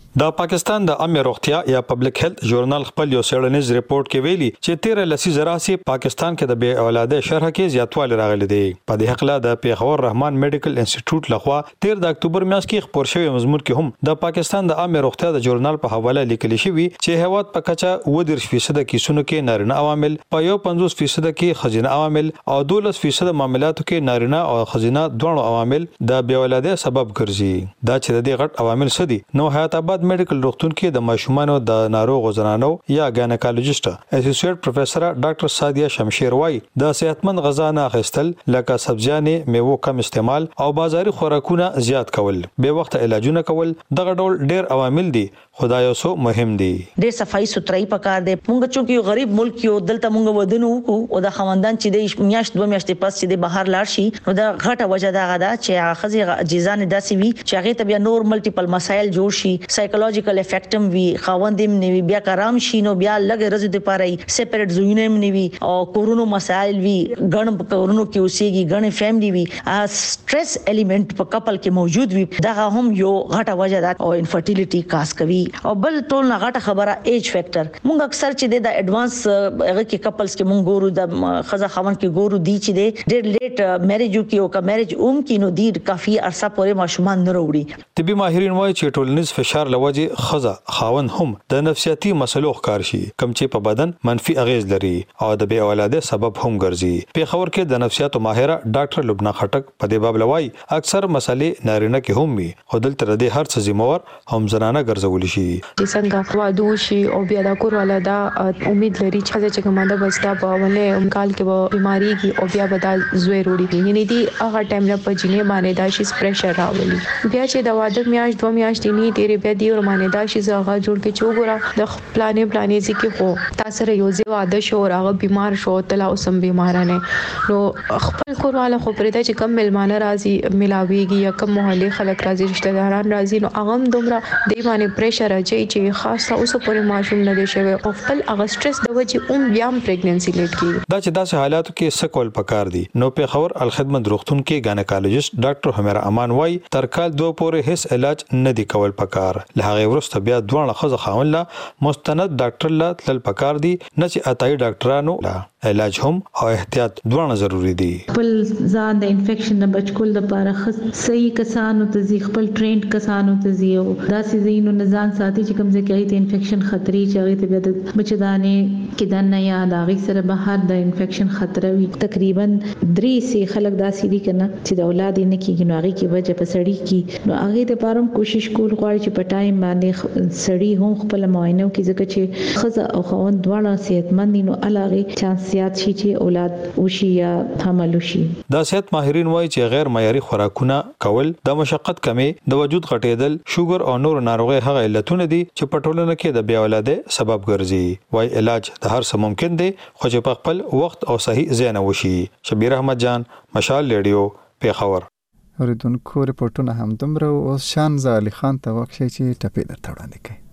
د پاکستان د عامه روغتیا یا پبلک هیلث ژورنال خپل یو څېړنیز ریپورت کې ویلي چې تیره لسیزه راځي پاکستان کې د بې اولاده شرح کې زیاتوالی راغلی دی. په دې حق لا د پیښور رحمان میډیکل انسټیټیوټ لخوا تیر د اکتوبر میاشت کې خبر شوی مضمون کې هم د پاکستان د عامه روغتیا د ژورنال په حواله لیکل شوی چې هیواد په کچه اووه دېرش فیصد کیسونو کې نارینه عوامل، په یو پنځوس فیصد کې ښځینه عوامل او دولس فیصد معاملاتو کې نارینه او ښځینه دواړو عوامل د بې اولاده سبب ګرځي. دا چې د دې غټ عوامل څه دي نو حیات آباد میډیکل روغتون کې د ماشومانو د ناروغو زنانو یا ګاینیکالوجیسټ اسوسییټ پروفیسور ډاکټر سادیه شمشیر وای د صحتمند غذا نه اخیستل لکه سبزیانې، میوو کم استعمال او بازاري خوراکونه زیات کول، به وخت علاجونه کول دغه ډول ډیر عوامل دي خدای اوسو مهم دي.
ډیر صفائی سترای پکار دي. موږ چې یو غریب ملک یو دلته موږ ودونو او د خواندان چې د میاشت دوه میاشتې پس چې د بهر لاړ شي نو د غټه وجه دا غدا چې خزي جیزان داسي وي چې هغه ته بیا نور ملټیپل مسایل جوړ شي، سایکولوژیکل افیکټم وي، خواندیم نیوي بیا کرام شي نو بیا لګ رز د پاره سیپریټ زوینم نیوي او کورونو مسایل وي، ګڼ کورونو کې اوسېږي، ګڼ فیملی وي، سټرس الیمنٹ په کپل کې موجود وي، دا هم یو غټه وجه ده او انفرټیلیټي کاس کوي. او بل ټول نه غټه خبره ایج فیکٹر. موږ اکثر چې د اډوانس هغه کې کپلز کې موږ ګورو د خزه خوان کې ګورو دي چې د ډېر لیټ میریج کې او کا میریج اوم کې نو دی کافي عرصه پورې ماشومان نه وروړي.
طبي ماهرین وایي چې ټولنیز فشار لوجه خزه خاون هم د نفسیاتي مسلو ښکار شي کوم چې په بدن منفي اغیز لري او د بې اولاده سبب هم ګرځي. پیښور کې د نفسیاتو ماهره ډاکټر لبنا خټک په دې باب لوي اکثر مسلې نارینه کې هم وي خو دلته د هر څه ذمہوار هم زنانه ګرځول شي.
چې څنګه وادو شي او بیا د کور والا دا امید لري چې چې کومه د بستا په ولې کال کې به بیماری کې او بیا به د زوی وروړي یعنی دی هغه ټایم نه په جنې باندې دا شي پریشر راولي. بیا چې د واده میاش دوه میاشتې نه ډېرې بیا دی ور باندې دا شي زغه جوړ کې چوغورا د پلانې پلانې ځکه خو تاسو سره یو ځای واده شو او هغه بیمار شو تل او سم بیمار نه نو خپل کور والا خو پرې دا چې کم ملمانه راځي ملاويږي یا کم محلي خلک راځي رشتہ داران راځي نو هغه دومره دی باندې پریشر راځي چې خاصه اوس پورې ماشوم نه دی شوی او خپل هغه سټرس د وجې اوم بیا پریګننسي لیټ کیږي.
دا چې داسې حالاتو کې سکول پکار دي نو په خبر الخدمت روغتون کې ګاینیکالوجیسټ ډاکټر همیرا امان وای تر کال دوه پورې هیڅ علاج نه دی کول پکار. له هغه وروسته بیا دوه خزه خاون لا مستند ډاکټر لا تل پکار دي نه چې اتای ډاکټرانو لا علاج هم او احتیاط دوه ضروری دي.
خپل ځان د انفیکشن نه بچکول لپاره صحیح کسانو ته ځي، خپل ټرینډ کسانو ته ځي او داسې زینو نزان ساتي چې کوم ځای کې انفیکشن خطرې چې هغه ته بیا د بچدانې کې دنه یا د هغه سره بهر د انفیکشن خطر وي. تقریبا درې سي خلک داسې دي کنه چې د اولاد نه کېږي نو هغه کې وجه په سړی کې نو هغه د پاره کوشش کول غواړي چې په ټایم باندې سړی هم خپل معاینه کوي ځکه چې خزه او خوند دواړه صحتمند دي نو علاوه چانس زیات شي چې اولاد وشي یا حمل وشي.
دا صحت ماهرین وایي چې غیر معیاري خوراکونه کول، د مشقت کمی، د وجود غټېدل، شوګر او نور ناروغي هغه علتونه دي چې په ټولنه کې د بې اولاده سبب ګرځي. وایي علاج د هر څه ممکن دی خو چې په خپل وخت او صحیح ځای نه وشي. شبیر احمد جان، مشال ریډیو، پیښور.
اوریدونکو رپورټونه هم دومره او شان زالي خان ته وکړي چې ټپې درته وړاندې کړي.